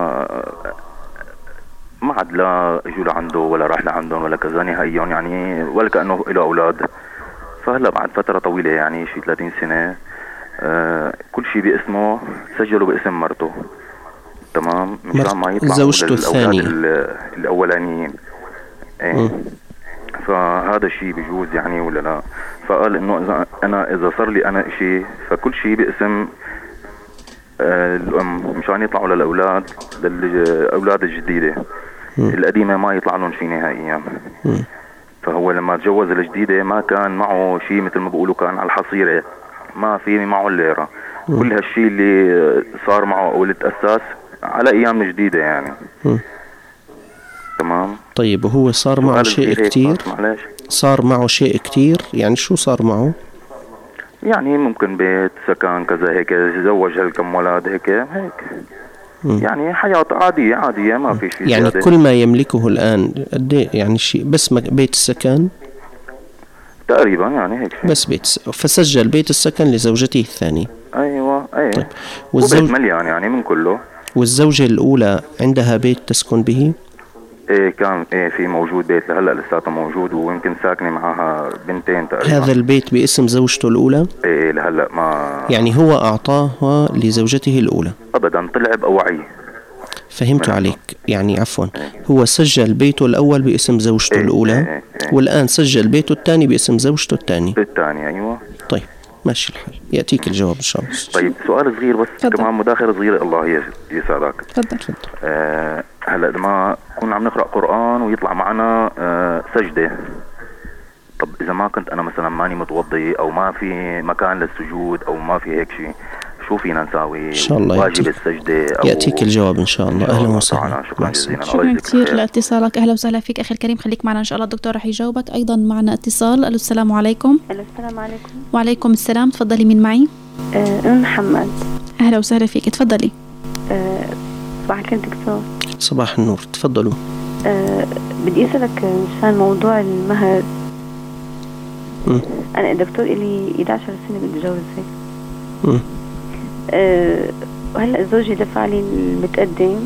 ما عاد لا اجوا لعنده ولا راح لعندهم ولا كذا نهائيا، يعني ولا كأنه له أولاد. فهلا بعد فترة طويلة يعني شي ثلاثين سنة آه كل شيء باسمه سجلوا باسم مرته. تمام، مشان ما يطلعوا زوجته الثانية الأولانيين. ايه. فهذا الشيء بيجوز يعني ولا لا؟ فقال انه اذا انا اذا صار لي انا شيء فكل شيء باسم آه الام، مشان يطلعوا للاولاد للاولاد الجديده. م. القديمه ما يطلع لهم شيء نهائيا. م. فهو لما تجوز الجديده ما كان معه شيء، مثل ما بيقولوا كان على الحصيره، ما في معه الليره. م. كل هالشيء اللي صار معه او اللي تاسس على ايام جديده يعني. م. تمام. طيب، وهو صار معه شيء كتير؟ صار معه شيء كتير يعني شو صار معه؟ يعني ممكن بيت، سكن، كذا هيك، تزوج هالكم ولد هيك هيك. م. يعني حياة عادية عادية، ما في شيء يعني زيادة. كل ما يملكه الآن قد ايه يعني شيء؟ بس بيت السكن تقريبا يعني هيك شيء. بس بيت، فسجل بيت السكن لزوجته الثانية. ايوه ايه. طيب. والزوج وبيت مليان يعني من كله. والزوجة الأولى عندها بيت تسكن به؟ ايه كان ايه في موجود بيت لهلا لساته موجود، ويمكن ساكنه معها بنتين تقريبا. هذا البيت باسم زوجته الأولى؟ ايه لهلا ما يعني هو أعطاه لزوجته الأولى؟ أبدا، طلع بأوعي. فهمت عليك يعني، عفوا. إيه. هو سجل بيته الأول باسم زوجته إيه الأولى. إيه إيه إيه. والآن سجل بيته الثاني باسم زوجته الثانية. الثانية أيوة. طيب ماشي الحال، يأتيك الجواب إن شاء الله. طيب سؤال صغير بس فضل. كمان مداخلة صغيرة، الله يسعدك. تفضل. آه هلا لما كنا عم نقرأ قرآن ويطلع معنا آه سجدة، طب إذا ما كنت أنا مثلا ماني متوضي أو ما في مكان للسجود أو ما في هيك شيء، شو فينا نساوي؟ إن شاء الله واجب السجدة أو يأتيك الجواب إن شاء الله. أهلا وسهلا. شكرا جزيلا. شكرا كثير لاتصالك. أهلا وسهلا فيك أخي الكريم، خليك معنا إن شاء الله، الدكتور رح يجاوبك. أيضا معنا اتصال. ألو، السلام عليكم. ألو، السلام عليكم. وعليكم السلام. تفضلي، مين معي؟ أه محمد. أهلا وسهلا فيك، تفضلي. أه صباح الخير دكتور. صباح النور، تفضلوا. أه بدي أسألك مشان موضوع المهر. م. أنا دكتور إلي إحدى عشرة سنة متجوزة. امم أه وهلا زوجي دفع لي المتقدم.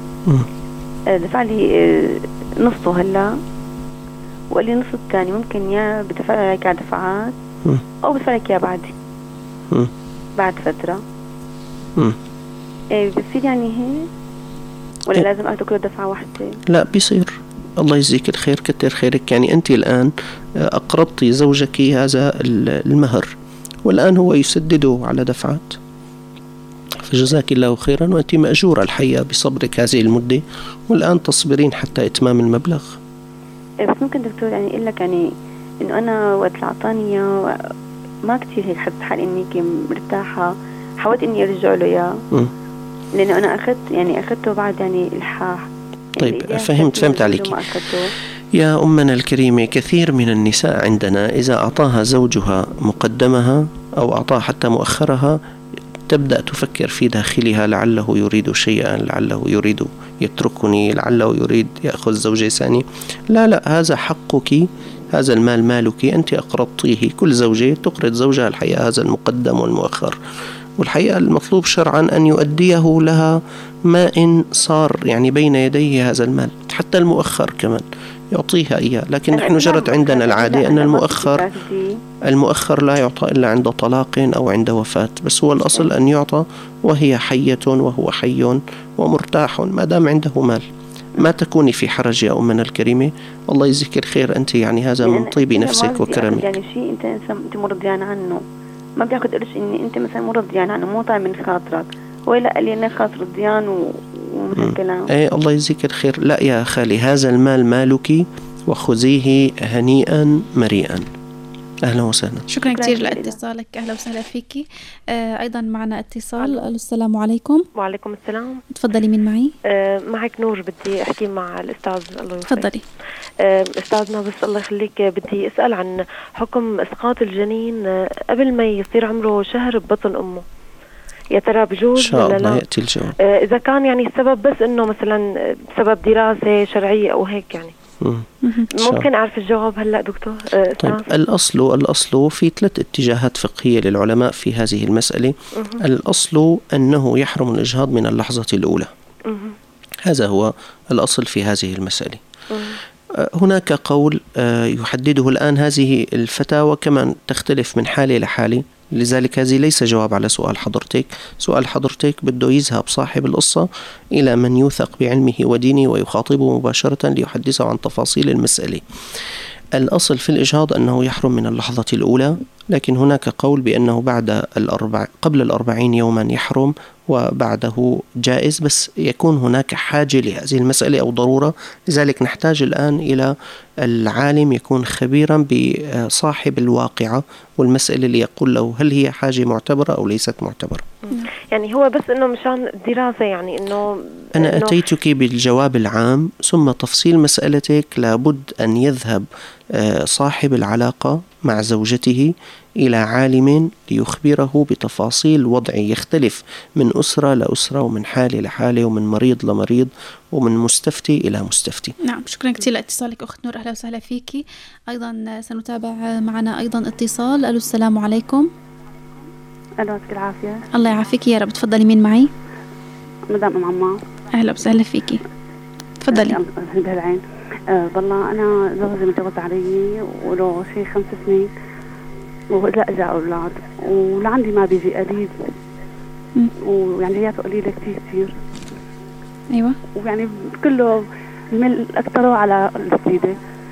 أه دفع لي أه نصه هلا، وقال لي نص الثاني ممكن يا بدفع لك على دفعات م. أو بدفع لك يا بعد م. بعد فترة. امم ايه بصير يعني هيك ولا إيه؟ لازم أخذ كل دفعة واحدة؟ لا بيصير. الله يجزيك الخير، كتر خيرك. يعني أنت الآن أقرضتي زوجك هذا المهر، والآن هو يسدده على دفعات، فجزاك الله خيرا، وأنت مأجورة الحقيقة بصبرك هذه المدة، والآن تصبرين حتى إتمام المبلغ. بس ممكن دكتور يعني أقول لك يعني إنه أنا وقت العطاني ما كتير هيك حسيت حالي إني مرتاحة، حاولت إني أرجع له إياه لأنه أنا أخذت يعني أخذته بعد يعني الحاح. طيب يعني فهمت فهمت عليك يا أمنا الكريمة. كثير من النساء عندنا إذا أعطاها زوجها مقدمها أو أعطاها حتى مؤخرها تبدأ تفكر في داخلها لعله يريد شيئا، لعله يريد يتركني، لعله يريد يأخذ زوجي ثاني. لا لا، هذا حقك، هذا المال مالك، أنت أقرضتيه. كل زوجة تقرض زوجها الحقيقة هذا المقدم والمؤخر، والحقيقة المطلوب شرعا أن يؤديه لها ما إن صار يعني بين يديه هذا المال، حتى المؤخر كمان يعطيها إياه. لكن نحن جرت عندنا العادة أن المؤخر المؤخر لا يعطى إلا عند طلاق أو عند وفاة، بس هو الأصل أن يعطى وهي حية وهو حي ومرتاح ما دام عنده مال. ما تكوني في حرج يا أمنا الكريمة، الله يجزيك الخير. أنت يعني هذا من طيب نفسك وكرمك. يعني شيء أنت أنت مرضيان عنه، ما بدي أخذ قرش إني أنت مثلا مرضيان عنه، مو طالع من خاطرك، ولا قال لي أنا خاطر رضيان ومثل الكلام. إيه الله يجزيك الخير. لا يا خالي، هذا المال مالك وخذيه هنيئا مريئا. أهلا وسهلا. شكرا كثير لاتصالك، أهلا وسهلا فيكي. آه أيضا معنا اتصال. السلام عليكم. وعليكم السلام. تفضلي، مين معي؟ آه معك نور، بدي أحكي مع الأستاذ. الله يوفقك. تفضلي. آه أستاذنا بس الله يخليك، بدي أسأل عن حكم إسقاط الجنين آه قبل ما يصير عمره شهر ببطن أمه، يا ترى بجوز إن شاء ولا الله لا؟ يأتي الجواب. آه إذا كان يعني السبب بس إنه مثلا بسبب دراسة شرعية أو هيك يعني. ممكن أعرف الجواب هلأ دكتور؟ أه طيب الأصل الأصل في ثلاث اتجاهات فقهية للعلماء في هذه المسألة. مه. الأصل أنه يحرم الإجهاض من اللحظة الأولى. مه. هذا هو الأصل في هذه المسألة. مه. هناك قول يحدده الآن هذه الفتاوى كمان تختلف من حالة لحالة، لذلك هذه ليس جواب على سؤال حضرتك. سؤال حضرتك بده يذهب صاحب القصة إلى من يوثق بعلمه ودينه ويخاطبه مباشرة ليحدثه عن تفاصيل المسألة. الأصل في الإجهاض أنه يحرم من اللحظة الأولى، لكن هناك قول بأنه بعد الأربع قبل الأربعين يوما يحرم وبعده جائز، بس يكون هناك حاجة لهذه المسألة أو ضرورة. لذلك نحتاج الآن إلى العالم يكون خبيرا بصاحب الواقعة والمسألة اللي يقول له هل هي حاجة معتبرة أو ليست معتبرة. يعني هو بس إنه مشان دراسة، يعني إنه أنا إنه أتيتك بالجواب العام، ثم تفصيل مسألتك لابد أن يذهب صاحب العلاقة مع زوجته إلى عالم ليخبره بتفاصيل وضعه، يختلف من أسرة لأسرة ومن حالة لحالة ومن مريض لمريض ومن مستفتي إلى مستفتي. نعم، شكرا كثير لاتصالك أخت نور، أهلا وسهلا فيكي. أيضا سنتابع معنا أيضا اتصال. ألو السلام عليكم. ألو يعطيك العافية. الله يعافيك يا رب. تفضلي، مين معي؟ مدام أم عمار. أهلا وسهلا فيكي، تفضلي. بهالعين. أه والله أنا زوجي متجوز علي وله شيء خمس سنين ولا أجا أولاد، ولعندي ما بيجي قليل، ويعني جياته قليلة كتير كتير. أيوة. ويعني كله المال أكتره على الجديدة.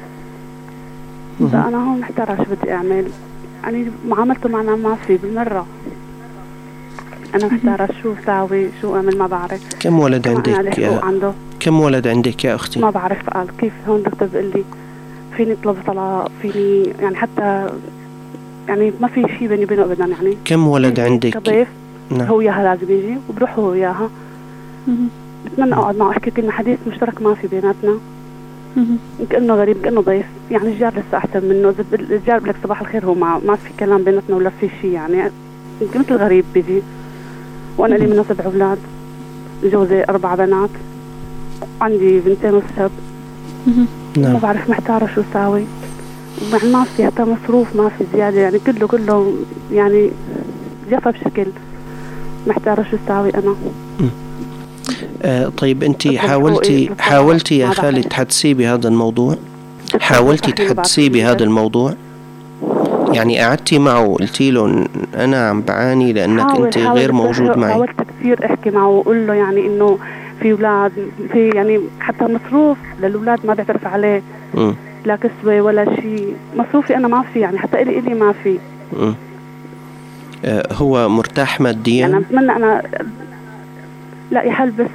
فأنا هون محتارة شو بدي أعمل، يعني معاملته معنا ما في بالمرة. أنا محتارة شو ساوي، شو أعمل، ما بعرف. كم ولد عندك يا عنده؟ كم ولد عندك يا أختي؟ ما بعرف. قال كيف هون دكتور بيقول لي فيني اطلب طلاق، فيني يعني حتى يعني ما في شيء بيني وبينه أبدا. يعني كم ولد عندك؟ كضيف. نعم. هو وياها لازم يجي وبروح هو وياها. بتمنى أقعد معه أحكي كلمة، حديث مشترك ما في بيناتنا. كأنه غريب، كأنه ضيف. يعني الجار لسه أحسن منه، الجار بلك صباح الخير، هو ما ما في كلام بيناتنا ولا في شيء، يعني مثل غريب بيجي. وأنا لي منه سبع أولاد، جوزي أربع بنات، عندي بنتين وشاب. ما بعرف، محتارة شو ساوي. يعني ما في حتى مصروف، ما في زيادة، يعني كله كله يعني جفا بشكل. محتارة شو ساوي أنا. آه طيب أنت حاولتي حاولتي يا خالد تحدثي بهذا الموضوع؟ حاولتي تحدثي بهذا الموضوع؟ يعني قعدتي معه قلتي له أنا عم بعاني لأنك أنت غير موجود معي؟ حاولت كثير أحكي معه وأقول له يعني إنه في أولاد، في يعني حتى مصروف للأولاد ما بيعترف عليه. م. لا كسوة ولا شيء، مصروفي أنا ما في، يعني حتى إلي إلي ما في. م. آه هو مرتاح ماديا؟ أنا أتمنى أنا لا يحل بس.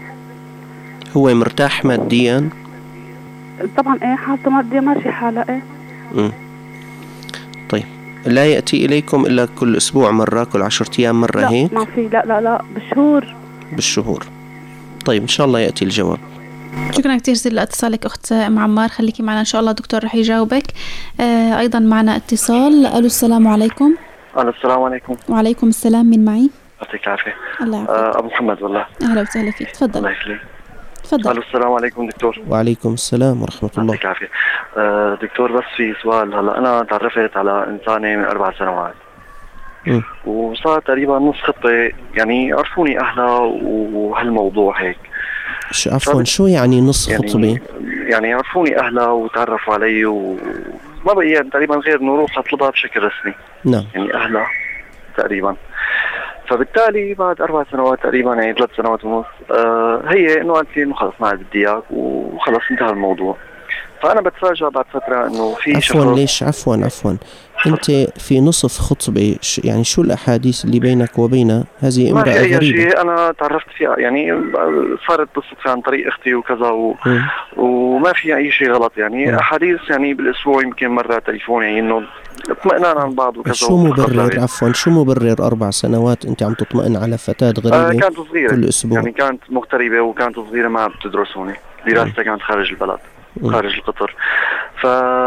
هو مرتاح ماديا؟ طبعا ايه حالته ماديا ماشي حالة ايه. مم. طيب لا يأتي إليكم إلا كل أسبوع مرة، كل عشرة أيام مرة؟ لا هيك ما في، لا لا لا بالشهور. بالشهور. طيب إن شاء الله يأتي الجواب. شكرا كثير جزيلا لاتصالك أخت أم عمار، خليكي معنا إن شاء الله دكتور رح يجاوبك. آه أيضا معنا اتصال. ألو السلام عليكم. ألو السلام عليكم. وعليكم السلام، من معي؟ يعطيك العافية. الله يعافيك. آه أبو محمد والله. أهلا وسهلا فيك، تفضل. الله يخليك. تفضل. ألو السلام عليكم دكتور. وعليكم السلام ورحمة الله. يعطيك العافية. آه دكتور بس في سؤال، هلا أنا تعرفت على إنسانة من أربع سنوات م. وصار تقريبا نص خطة، يعني عرفوني أهلها وهالموضوع هيك. شو عفوا شو يعني نص يعني خطبة؟ يعني عرفوني أهلها وتعرفوا علي وما بقي يعني تقريبا غير نروح أطلبها بشكل رسمي. نعم. يعني أهلها تقريبا، فبالتالي بعد أربع سنوات تقريبا، يعني ثلاث سنوات ونص، آه هي إنه قالت لي إنه خلص ما عاد بدي إياك وخلص انتهى الموضوع. فأنا بتفاجأ بعد فترة إنه في شخص. عفوا ليش عفوا عفوا أنت في نصف خطبة، يعني شو الأحاديث اللي بينك وبينها؟ هذه امرأة غريبة. ما في أي شيء، أنا تعرفت فيها يعني صارت بالصدفة عن طريق أختي وكذا و... وما في أي شيء غلط يعني. م. أحاديث يعني بالأسبوع يمكن مرة تليفون، يعني إنه اطمئنان عن بعض وكذا. شو مبرر عفوا شو مبرر أربع سنوات أنت عم تطمئن على فتاة غريبة؟ آه كانت صغيرة كل أسبوع، يعني كانت مغتربة وكانت صغيرة ما بتدرس هون، دراستها كانت خارج البلد، خارج القطر. ف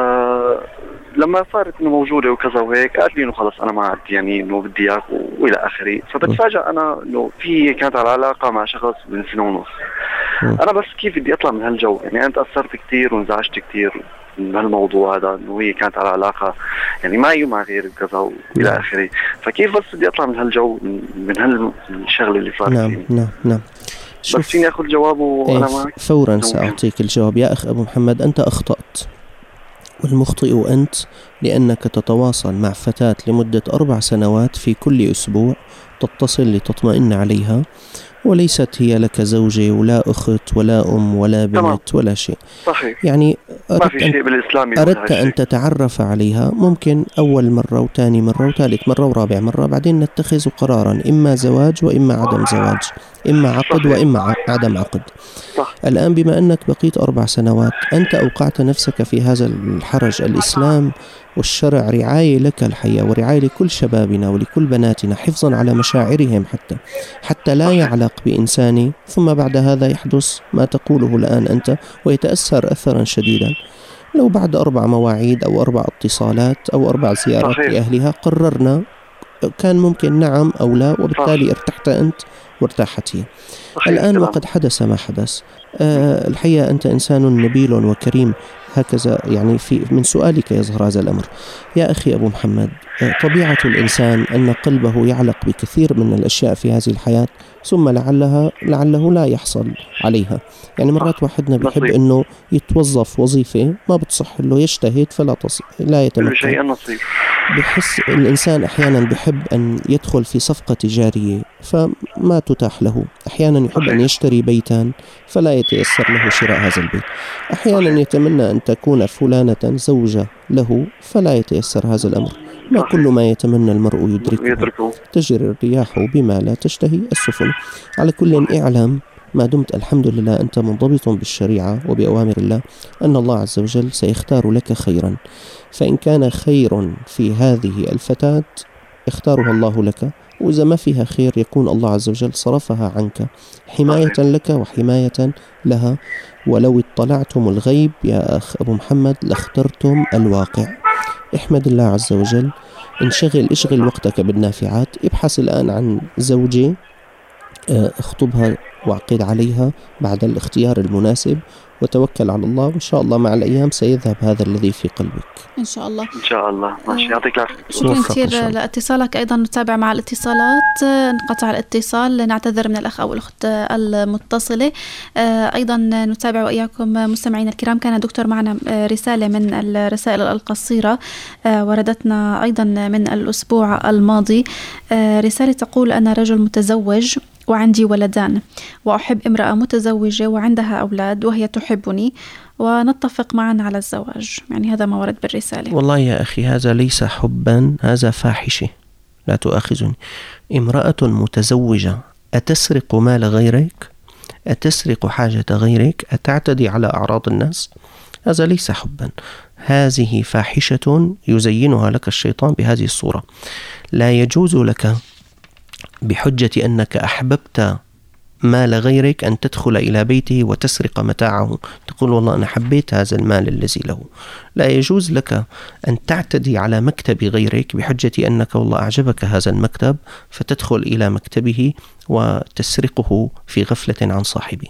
لما صارت انه موجوده وكذا وهيك قالت لي انه خلص انا ما عاد يعني انه بدي اياك والى اخره. فبتفاجئ انا انه في كانت على علاقه مع شخص من سنه ونص. انا بس كيف بدي اطلع من هالجو؟ يعني انا تاثرت كثير وانزعجت كثير من هالموضوع هذا، انه هي كانت على علاقه يعني معي ومع غيري وكذا والى اخره. فكيف بس بدي اطلع من هالجو، من هالشغله اللي صارت؟ نعم فيني. نعم نعم. بس فيني اخذ جوابه وانا إيه معك؟ فورا ساعطيك الجواب. يا اخ ابو محمد، انت اخطأت، والمخطئ أنت، لأنك تتواصل مع فتاة لمدة أربع سنوات في كل أسبوع، تتصل لتطمئن عليها، وليست هي لك زوجة ولا أخت ولا أم ولا بنت طبعا. ولا شيء. صحيح. يعني ما في شيء بالإسلام أردت أن تتعرف عليها، ممكن أول مرة وثاني مرة وثالث مرة ورابع مرة، بعدين نتخذ قرارا، إما زواج وإما عدم زواج، إما عقد صحيح. وإما عدم عقد. صح. الآن بما أنك بقيت أربع سنوات، أنت أوقعت نفسك في هذا الحرج. الإسلام والشرع رعاية لك الحياة، ورعاية لكل شبابنا ولكل بناتنا، حفظا على مشاعرهم، حتى حتى لا يعلق بإنسان ثم بعد هذا يحدث ما تقوله الآن أنت، ويتأثر أثرا شديدا. لو بعد أربع مواعيد أو أربع اتصالات أو أربع زيارات لأهلها قررنا، كان ممكن نعم أو لا، وبالتالي ارتحت أنت وارتاحت هي. الآن وقد حدث ما حدث. أه الحقيقة أنت إنسان نبيل وكريم، هكذا يعني في من سؤالك يظهر هذا الأمر. يا أخي أبو محمد، طبيعة الإنسان أن قلبه يعلق بكثير من الأشياء في هذه الحياة، ثم لعلها لعله لا يحصل عليها. يعني مرات واحدنا بيحب أنه يتوظف وظيفة ما بتصح له، يجتهد فلا تص... لا يتمكن. بحس الإنسان أحيانا بيحب أن يدخل في صفقة تجارية فما تتاح له. أحيانا يحب أن يشتري بيتا فلا يتيسر له شراء هذا البيت. أحيانا يتمنى أن تكون فلانة زوجة له فلا يتيسر هذا الأمر. ما كل ما يتمنى المرء يدركه، تجري الرياح بما لا تشتهي السفن. على كل اعلم ما دمت الحمد لله أنت منضبط بالشريعة وبأوامر الله أن الله عز وجل سيختار لك خيرا. فإن كان خير في هذه الفتاة اختارها الله لك، وإذا ما فيها خير يكون الله عز وجل صرفها عنك حماية لك وحماية لها. ولو اطلعتم الغيب يا أخ أبو محمد لاخترتم الواقع. احمد الله عز وجل، انشغل اشغل وقتك بالنافعات. ابحث الآن عن زوجة، اخطبها واعقد عليها بعد الاختيار المناسب، وتوكل على الله، وإن شاء الله مع الأيام سيذهب هذا الذي في قلبك إن شاء الله. إن شاء الله. ماشي، يعطيك العافية. شكرا كثير لاتصالك. أيضا نتابع مع الاتصالات. انقطع الاتصال، نعتذر من الأخ أو الأخت المتصلة. أيضا نتابع وإياكم مستمعين الكرام. كان دكتور معنا رسالة من الرسائل القصيرة وردتنا أيضا من الأسبوع الماضي. رسالة تقول: أنا رجل متزوج وعندي ولدان، وأحب امرأة متزوجة وعندها أولاد وهي تحبني، ونتفق معا على الزواج. يعني هذا ما ورد بالرسالة. والله يا أخي هذا ليس حبا، هذا فاحشة، لا تؤاخذني. امرأة متزوجة أتسرق مال غيرك؟ أتسرق حاجة غيرك؟ أتعتدي على أعراض الناس؟ هذا ليس حبا، هذه فاحشة يزينها لك الشيطان بهذه الصورة. لا يجوز لك بحجة أنك أحببت مال غيرك أن تدخل إلى بيته وتسرق متاعه، تقول والله أنا حبيت هذا المال الذي له. لا يجوز لك أن تعتدي على مكتب غيرك بحجة أنك والله أعجبك هذا المكتب فتدخل إلى مكتبه وتسرقه في غفلة عن صاحبه.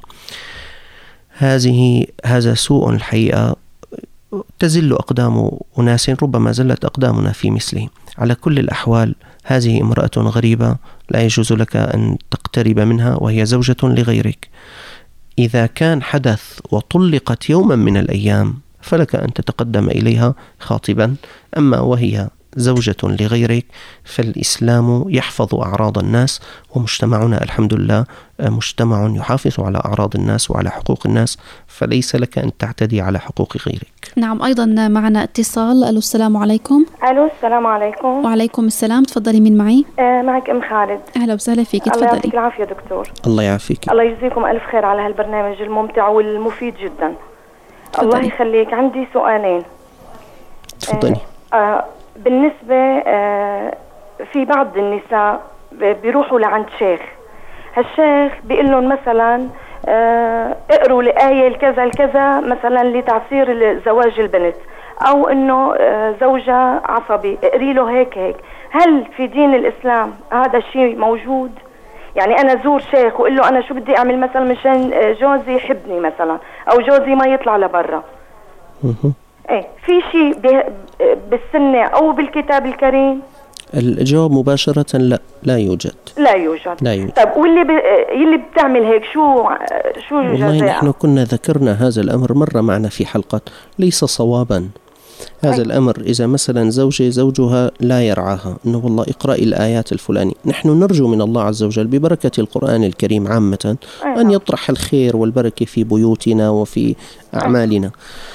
هذه هذا سوء الحقيقة تزل أقدام أناس ربما زلت أقدامنا في مثله. على كل الأحوال هذه امرأة غريبة لا يجوز لك أن تقترب منها وهي زوجة لغيرك. إذا كان حدث وطلقت يوما من الأيام فلك أن تتقدم إليها خاطبا، أما وهي زوجة لغيرك فالإسلام يحفظ أعراض الناس، ومجتمعنا الحمد لله مجتمع يحافظ على أعراض الناس وعلى حقوق الناس، فليس لك أن تعتدي على حقوق غيرك. نعم، أيضا معنا اتصال. ألو السلام عليكم. ألو السلام عليكم. وعليكم السلام، تفضلي مين معي؟ آه معك أم خالد. أهلا وسهلا فيك، تفضلي. الله يعطيك العافية دكتور. الله يعافيك. الله يجزيكم ألف خير على هالبرنامج الممتع والمفيد جدا. تفضلي. الله يخليك. عندي سؤالين. تفضلي. آه آه بالنسبة آه في بعض النساء بيروحوا لعند شيخ، هالشيخ بيقول لهم مثلا آه اقروا لآية الكذا الكذا مثلا لتعسير زواج البنت، أو إنه آه زوجها عصبي اقري له هيك هيك. هل في دين الإسلام هذا الشيء موجود؟ يعني أنا زور شيخ وقل له أنا شو بدي أعمل مثلا مشان جوزي يحبني مثلا، أو جوزي ما يطلع لبرا. ايه في شيء بالسنة أو بالكتاب الكريم؟ الجواب مباشرة لا، لا يوجد. لا يوجد. لا يوجد. طب واللي ب... اللي بتعمل هيك شو شو والله الجزاء؟ نحن كنا ذكرنا هذا الأمر مرة معنا في حلقة، ليس صوابا هذا أي. الأمر إذا مثلا زوجة زوجها لا يرعاها إنه والله اقرأي الآيات الفلانية، نحن نرجو من الله عز وجل ببركة القرآن الكريم عامة أي. أن يطرح الخير والبركة في بيوتنا وفي أعمالنا.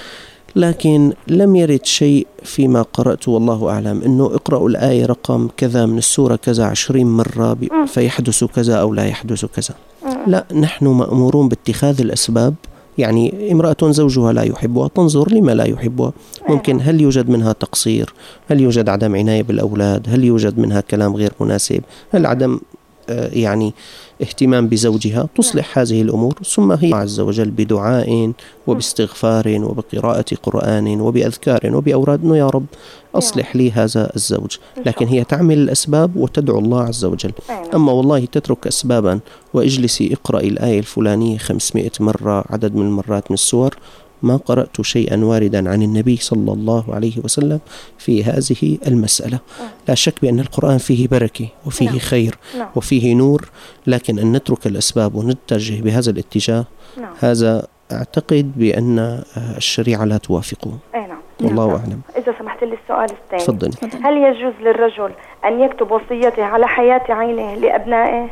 لكن لم يرد شيء فيما قرأت والله أعلم إنه اقرأوا الآية رقم كذا من السورة كذا عشرين مرة فيحدث كذا أو لا يحدث كذا. لا، نحن مأمورون باتخاذ الأسباب. يعني امرأة زوجها لا يحبها تنظر لما لا يحبها، ممكن هل يوجد منها تقصير، هل يوجد عدم عناية بالأولاد، هل يوجد منها كلام غير مناسب، هل عدم يعني اهتمام بزوجها، تصلح هذه الأمور. ثم هي عز وجل بدعاء وباستغفار وبقراءة قرآن وبأذكار وبأوراد إنه يا رب أصلح لي هذا الزوج. لكن هي تعمل الأسباب وتدعو الله عز وجل. أما والله تترك أسبابا واجلسي اقرأي الآية الفلانية خمسمائة مرة عدد من المرات من السور، ما قرأت شيئا واردا عن النبي صلى الله عليه وسلم في هذه المسألة. لا شك بأن القرآن فيه بركة وفيه نعم. خير نعم. وفيه نور، لكن أن نترك الأسباب ونتجه بهذا الاتجاه نعم. هذا أعتقد بأن الشريعة لا توافقه. أي نعم. والله نعم. أعلم. إذا سمحت لي السؤال الثاني. تفضل. هل يجوز للرجل أن يكتب وصيته على حياة عينه لأبنائه؟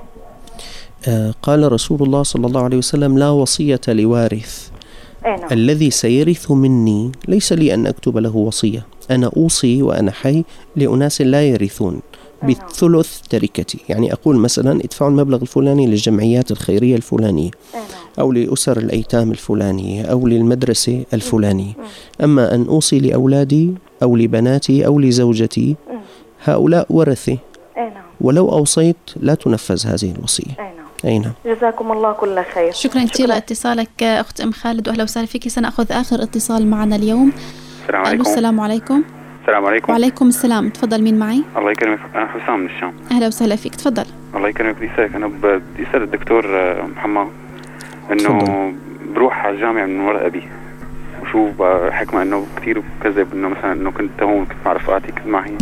آه قال رسول الله صلى الله عليه وسلم لا وصية لوارث. نعم. الذي سيرث مني ليس لي أن أكتب له وصية، أنا أوصي وأنا حي لأناس لا يرثون بثلث تركتي. يعني أقول مثلا ادفعوا المبلغ الفلاني للجمعيات الخيرية الفلانية أو لأسر الأيتام الفلانية أو للمدرسة الفلانية. أما أن أوصي لأولادي أو لبناتي أو لزوجتي هؤلاء ورثة، ولو أوصيت لا تنفذ هذه الوصية. أي نعم. جزاكم الله كل خير. شكرا كثير لاتصالك أخت أم خالد، وأهلا وسهلا فيك. سنأخذ آخر اتصال معنا اليوم. السلام عليكم. السلام عليكم. السلام عليكم. وعليكم السلام، تفضل مين معي؟ الله يكرمك، أنا حسام من الشام. أهلا وسهلا فيك، تفضل. الله يكرمك. بدي أسألك، أنا بدي أسأل الدكتور محمد إنه بروح على الجامعة من وراء أبي، وشو حكمة إنه كثير كذب إنه مثلا إنه كنت هون كنت مع رفقاتي كنت معي.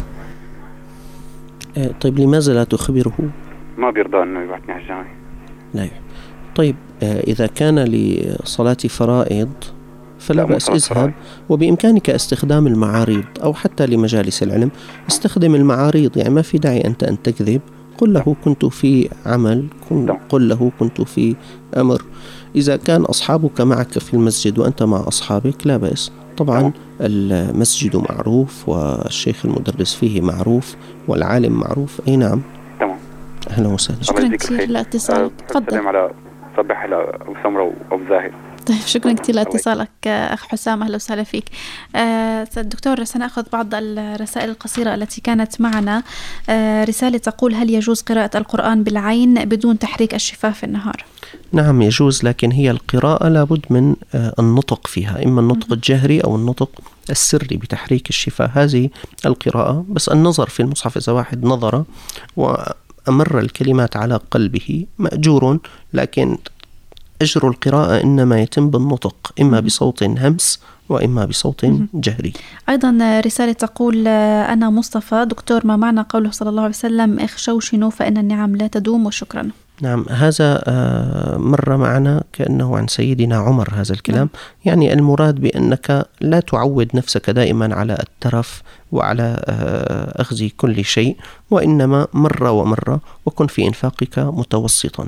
أه طيب لماذا لا تخبره؟ ما بيرضى إنه يبعثني على الجامعة. لا. طيب إذا كان لصلاة فرائض فلا بأس اذهب، وبإمكانك استخدام المعاريض أو حتى لمجالس العلم استخدم المعاريض. يعني ما في داعي أنت أن تكذب، قل له كنت في عمل، قل له كنت في أمر. إذا كان أصحابك معك في المسجد وأنت مع أصحابك لا بأس. طبعا المسجد معروف والشيخ المدرس فيه معروف والعالم معروف. أي نعم. تمام. أهلا وسهلا. شكرا كثير لاتصالك. تفضل. السلام على صباح على أبو سمرة وأبو زاهد. طيب شكرا كثير لاتصالك أخ حسام، أهلا وسهلا فيك. آه دكتور، سنأخذ بعض الرسائل القصيرة التي كانت معنا. آه رسالة تقول: هل يجوز قراءة القرآن بالعين بدون تحريك الشفاه في النهار؟ نعم يجوز، لكن هي القراءة لابد من آه النطق فيها، إما النطق الجهري أو النطق السري بتحريك الشفاه، هذه القراءة. بس النظر في المصحف، إذا واحد نظر وأمر الكلمات على قلبه مأجور، لكن أجر القراءة إنما يتم بالنطق، إما بصوت همس وإما بصوت جهري. أيضا رسالة تقول: أنا مصطفى دكتور، ما معنى قوله صلى الله عليه وسلم: اخشوشنوا فإن النعم لا تدوم؟ وشكرا. نعم، هذا مر معنا كأنه عن سيدنا عمر هذا الكلام. يعني المراد بأنك لا تعود نفسك دائما على الترف وعلى أخذ كل شيء، وإنما مرة ومرة، وكن في إنفاقك متوسطا.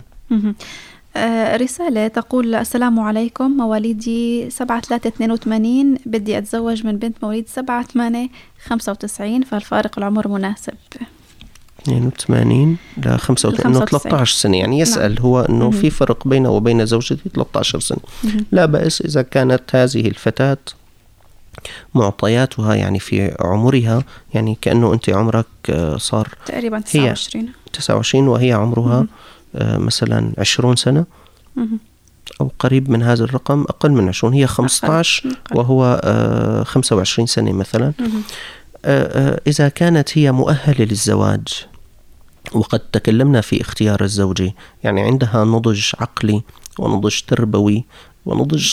رسالة تقول: السلام عليكم، مواليدي سبعة ثلاثة اثنين وثمانين، بدي أتزوج من بنت مواليد سبعة ثمانية خمسة وتسعين، فالفارق العمر مناسب. اثنين وثمانين ل خمسة وثمانين، إنه ثلاثة عشر سنة. يعني يسأل نعم. هو إنه في فرق بينه وبين زوجتي ثلاثة عشر سنة. مم. لا بأس إذا كانت هذه الفتاة معطياتها يعني في عمرها، يعني كأنه أنت عمرك صار تقريبا تسعة وعشرين تسعة وعشرين وهي عمرها مم. مثلا عشرون سنة أو قريب من هذا الرقم، أقل من عشرون، هي خمسة عشر وهو خمسة وعشرين سنة مثلا. إذا كانت هي مؤهلة للزواج، وقد تكلمنا في اختيار الزوجة، يعني عندها نضج عقلي ونضج تربوي ونضج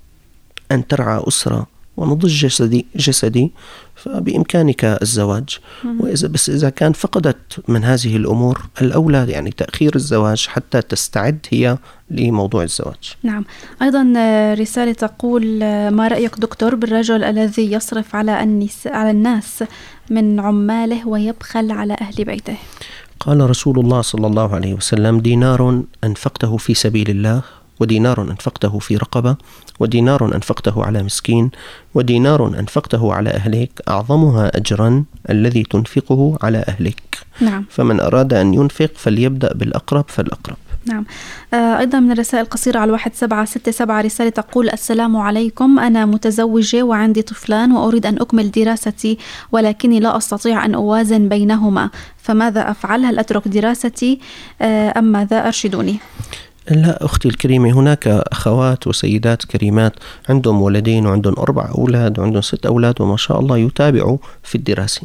أن ترعى أسرة ونضج جسدي جسدي فبإمكانك الزواج. وإذا بس إذا كان فقدت من هذه الأمور، الأولى يعني تأخير الزواج حتى تستعد هي لموضوع الزواج. نعم. أيضا رسالة تقول: ما رأيك دكتور بالرجل الذي يصرف على الناس على الناس من عماله ويبخل على أهل بيته؟ قال رسول الله صلى الله عليه وسلم: دينار أنفقته في سبيل الله، ودينار أنفقته في رقبة، ودينار أنفقته على مسكين، ودينار أنفقته على أهلك، أعظمها أجرا الذي تنفقه على أهلك. نعم. فمن أراد أن ينفق فليبدأ بالأقرب فالأقرب. نعم. آه أيضا من الرسائل القصيرة على واحد سبعة ستة سبعة رسالة تقول: السلام عليكم، أنا متزوجة وعندي طفلان وأريد أن أكمل دراستي، ولكني لا أستطيع أن أوازن بينهما، فماذا أفعل؟ هل أترك دراستي آه أم ماذا؟ أرشدوني. لا أختي الكريمة، هناك أخوات وسيدات كريمات عندهم ولدين وعندهم أربع أولاد وعندهم ست أولاد وما شاء الله يتابعوا في الدراسة،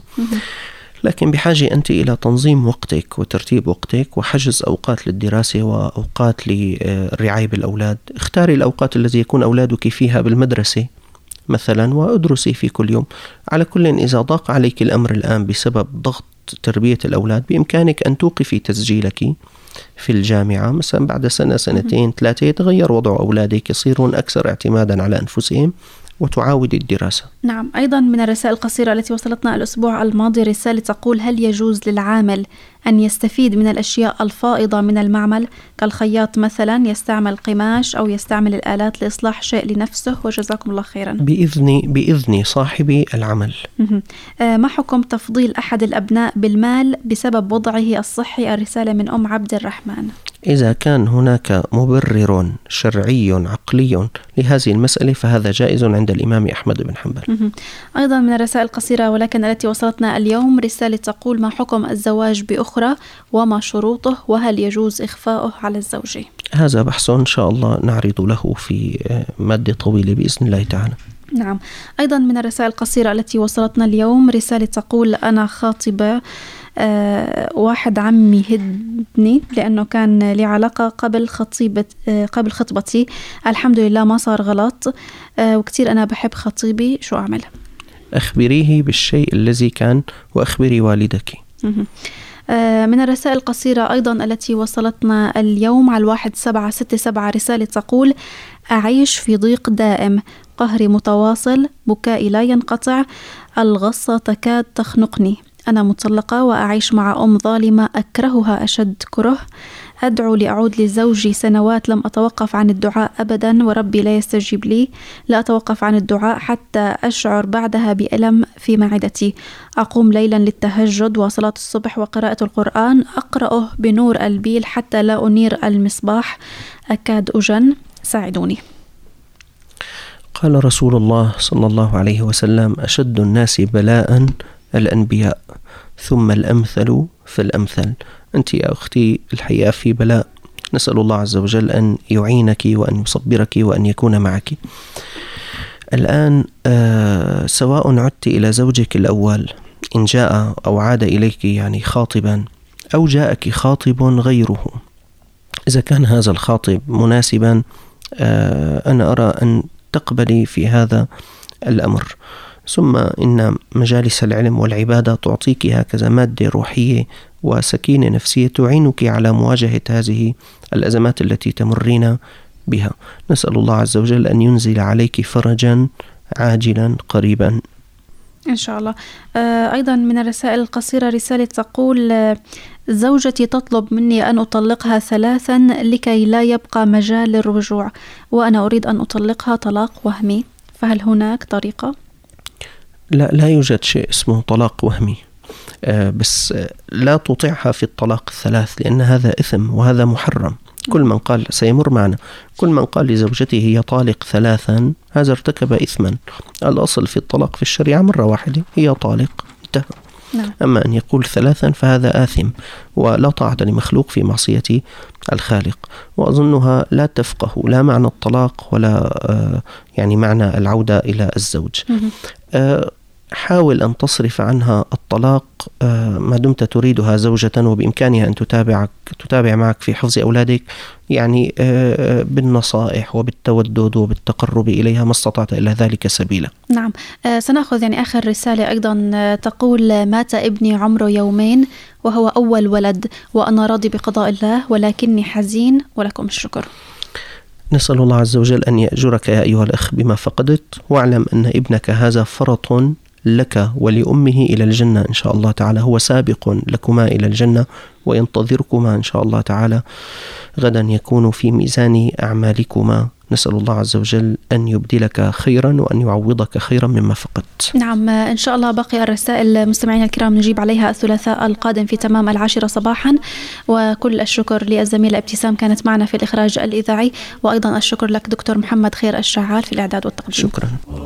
لكن بحاجة أنت إلى تنظيم وقتك وترتيب وقتك وحجز أوقات للدراسة وأوقات للرعاية بالأولاد. اختاري الأوقات التي يكون أولادك فيها بالمدرسة مثلا وأدرسي في كل يوم. على كل، إذا ضاق عليك الأمر الآن بسبب ضغط تربية الأولاد، بإمكانك أن توقفي تسجيلك في الجامعة مثلا بعد سنة سنتين ثلاثة، يتغير وضع أولادك، يصيرون أكثر اعتمادا على أنفسهم، وتعاود الدراسة. نعم. أيضا من الرسائل القصيرة التي وصلتنا الأسبوع الماضي رسالة تقول: هل يجوز للعامل أن يستفيد من الأشياء الفائضة من المعمل، كالخياط مثلا يستعمل قماش أو يستعمل الآلات لإصلاح شيء لنفسه؟ وجزاكم الله خيرا. بإذن بإذن صاحب العمل. آه ما حكم تفضيل أحد الأبناء بالمال بسبب وضعه الصحي؟ الرسالة من أم عبد الرحمن. إذا كان هناك مبرر شرعي عقلي لهذه المسألة فهذا جائز عند الإمام أحمد بن حنبل. أيضا من الرسائل القصيرة ولكن التي وصلتنا اليوم رسالة تقول: ما حكم الزواج بأخرى وما شروطه، وهل يجوز إخفاؤه على الزوجة؟ هذا بحث إن شاء الله نعرض له في مادة طويلة بإذن الله تعالى. نعم. أيضا من الرسائل القصيرة التي وصلتنا اليوم رسالة تقول: أنا خاطبة، أه واحد عمي هدني لأنه كان لي علاقة قبل خطيبة أه قبل خطبتي، الحمد لله ما صار غلط، أه وكتير أنا بحب خطيبي، شو أعمل؟ أخبريه بالشيء الذي كان وأخبري والدك. أه من الرسائل القصيرة أيضا التي وصلتنا اليوم على الواحد سبعة ستة سبعة رسالة تقول: أعيش في ضيق دائم، قهري متواصل، بكائي لا ينقطع، الغصة تكاد تخنقني، أنا مطلقة وأعيش مع أم ظالمة أكرهها أشد كره، أدعو لأعود لزوجي سنوات لم أتوقف عن الدعاء أبدا وربي لا يستجيب لي. لا أتوقف عن الدعاء حتى أشعر بعدها بألم في معدتي. أقوم ليلا للتهجد وصلاة الصبح وقراءة القرآن، أقرأه بنور البيل حتى لا أنير المصباح، أكاد أجن، ساعدوني. قال رسول الله صلى الله عليه وسلم: أشد الناس بلاء الأنبياء ثم الأمثل فالأمثل. أنت يا أختي الحقيقة في بلاء، نسأل الله عز وجل أن يعينك وأن يصبرك وأن يكون معك. الآن آه سواء عدت إلى زوجك الأول إن جاء أو عاد إليك يعني خاطبا، أو جاءك خاطب غيره، إذا كان هذا الخاطب مناسبا آه أنا أرى أن تقبلي في هذا الأمر. ثم إن مجالس العلم والعبادة تعطيك هكذا مادة روحية وسكينة نفسية تعينك على مواجهة هذه الأزمات التي تمرين بها. نسأل الله عز وجل أن ينزل عليك فرجا عاجلا قريبا إن شاء الله. آه أيضا من الرسائل القصيرة رسالة تقول: آه زوجتي تطلب مني أن أطلقها ثلاثا لكي لا يبقى مجال للرجوع، وأنا أريد أن أطلقها طلاق وهمي، فهل هناك طريقة؟ لا لا يوجد شيء اسمه طلاق وهمي، آه بس آه لا تطيعها في الطلاق الثلاث، لأن هذا إثم وهذا محرم. كل من قال سيمر معنا كل من قال لزوجته هي طالق ثلاثا هذا ارتكب إثما. الأصل في الطلاق في الشريعة مرة واحدة، هي طالق، انتهى. نعم. أما أن يقول ثلاثا فهذا آثم، ولا طاعة لمخلوق في معصية الخالق. وأظنها لا تفقه لا معنى الطلاق ولا آه يعني معنى العودة إلى الزوج. آه حاول أن تصرف عنها الطلاق آه ما دمت تريدها زوجة، وبإمكانها أن تتابعك تتابع معك في حفظ أولادك، يعني آه بالنصائح وبالتودد وبالتقرب إليها ما استطعت إلا ذلك سبيلا. نعم. آه سنأخذ يعني آخر رسالة أيضا. آه تقول: مات ابني عمره يومين وهو أول ولد، وأنا راضي بقضاء الله ولكني حزين، ولكم الشكر. نسأل الله عز وجل أن يأجرك يا أيها الأخ بما فقدت، واعلم أن ابنك هذا فرط لك ولأمه إلى الجنة إن شاء الله تعالى، هو سابق لكما إلى الجنة وينتظركما إن شاء الله تعالى غدا يكون في ميزان أعمالكما. نسأل الله عز وجل أن يبدلك خيرا وأن يعوضك خيرا مما فقدت. نعم إن شاء الله. باقي الرسائل مستمعينا الكرام نجيب عليها الثلاثاء القادم في تمام العاشرة صباحا. وكل الشكر للزميلة ابتسام كانت معنا في الإخراج الإذاعي، وأيضا الشكر لك دكتور محمد خير الشعال في الإعداد والتقديم. شكرا.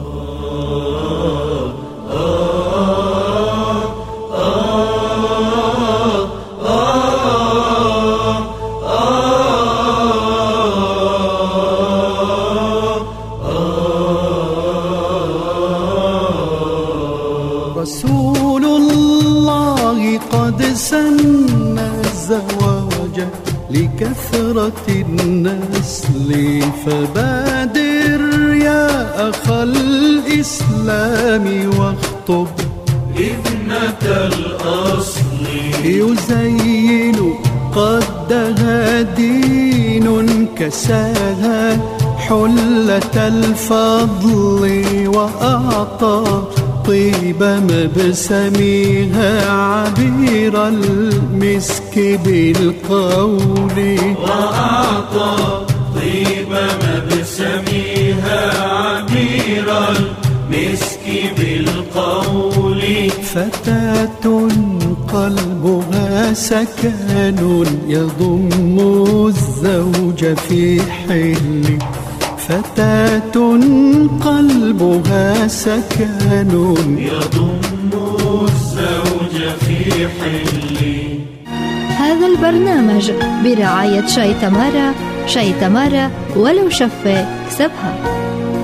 رسول الله قد سن الزواج لكثرة النسل، فبادر يا أخ الإسلام واخطب ابنة الأصل، يزين قدها دين كساها حلة الفضل، وأعطى طيب مبسمها عبير المسك بالقول، وأعطى طيب مبسمها عبير المسك بالقول. فتاة قلبها سكن يضم الزوج في حل، فتاة قلبها سكن يضم الزوج في حل. هذا البرنامج برعاية شاي تمارا. شاي تمارا ولو شفة كسبها.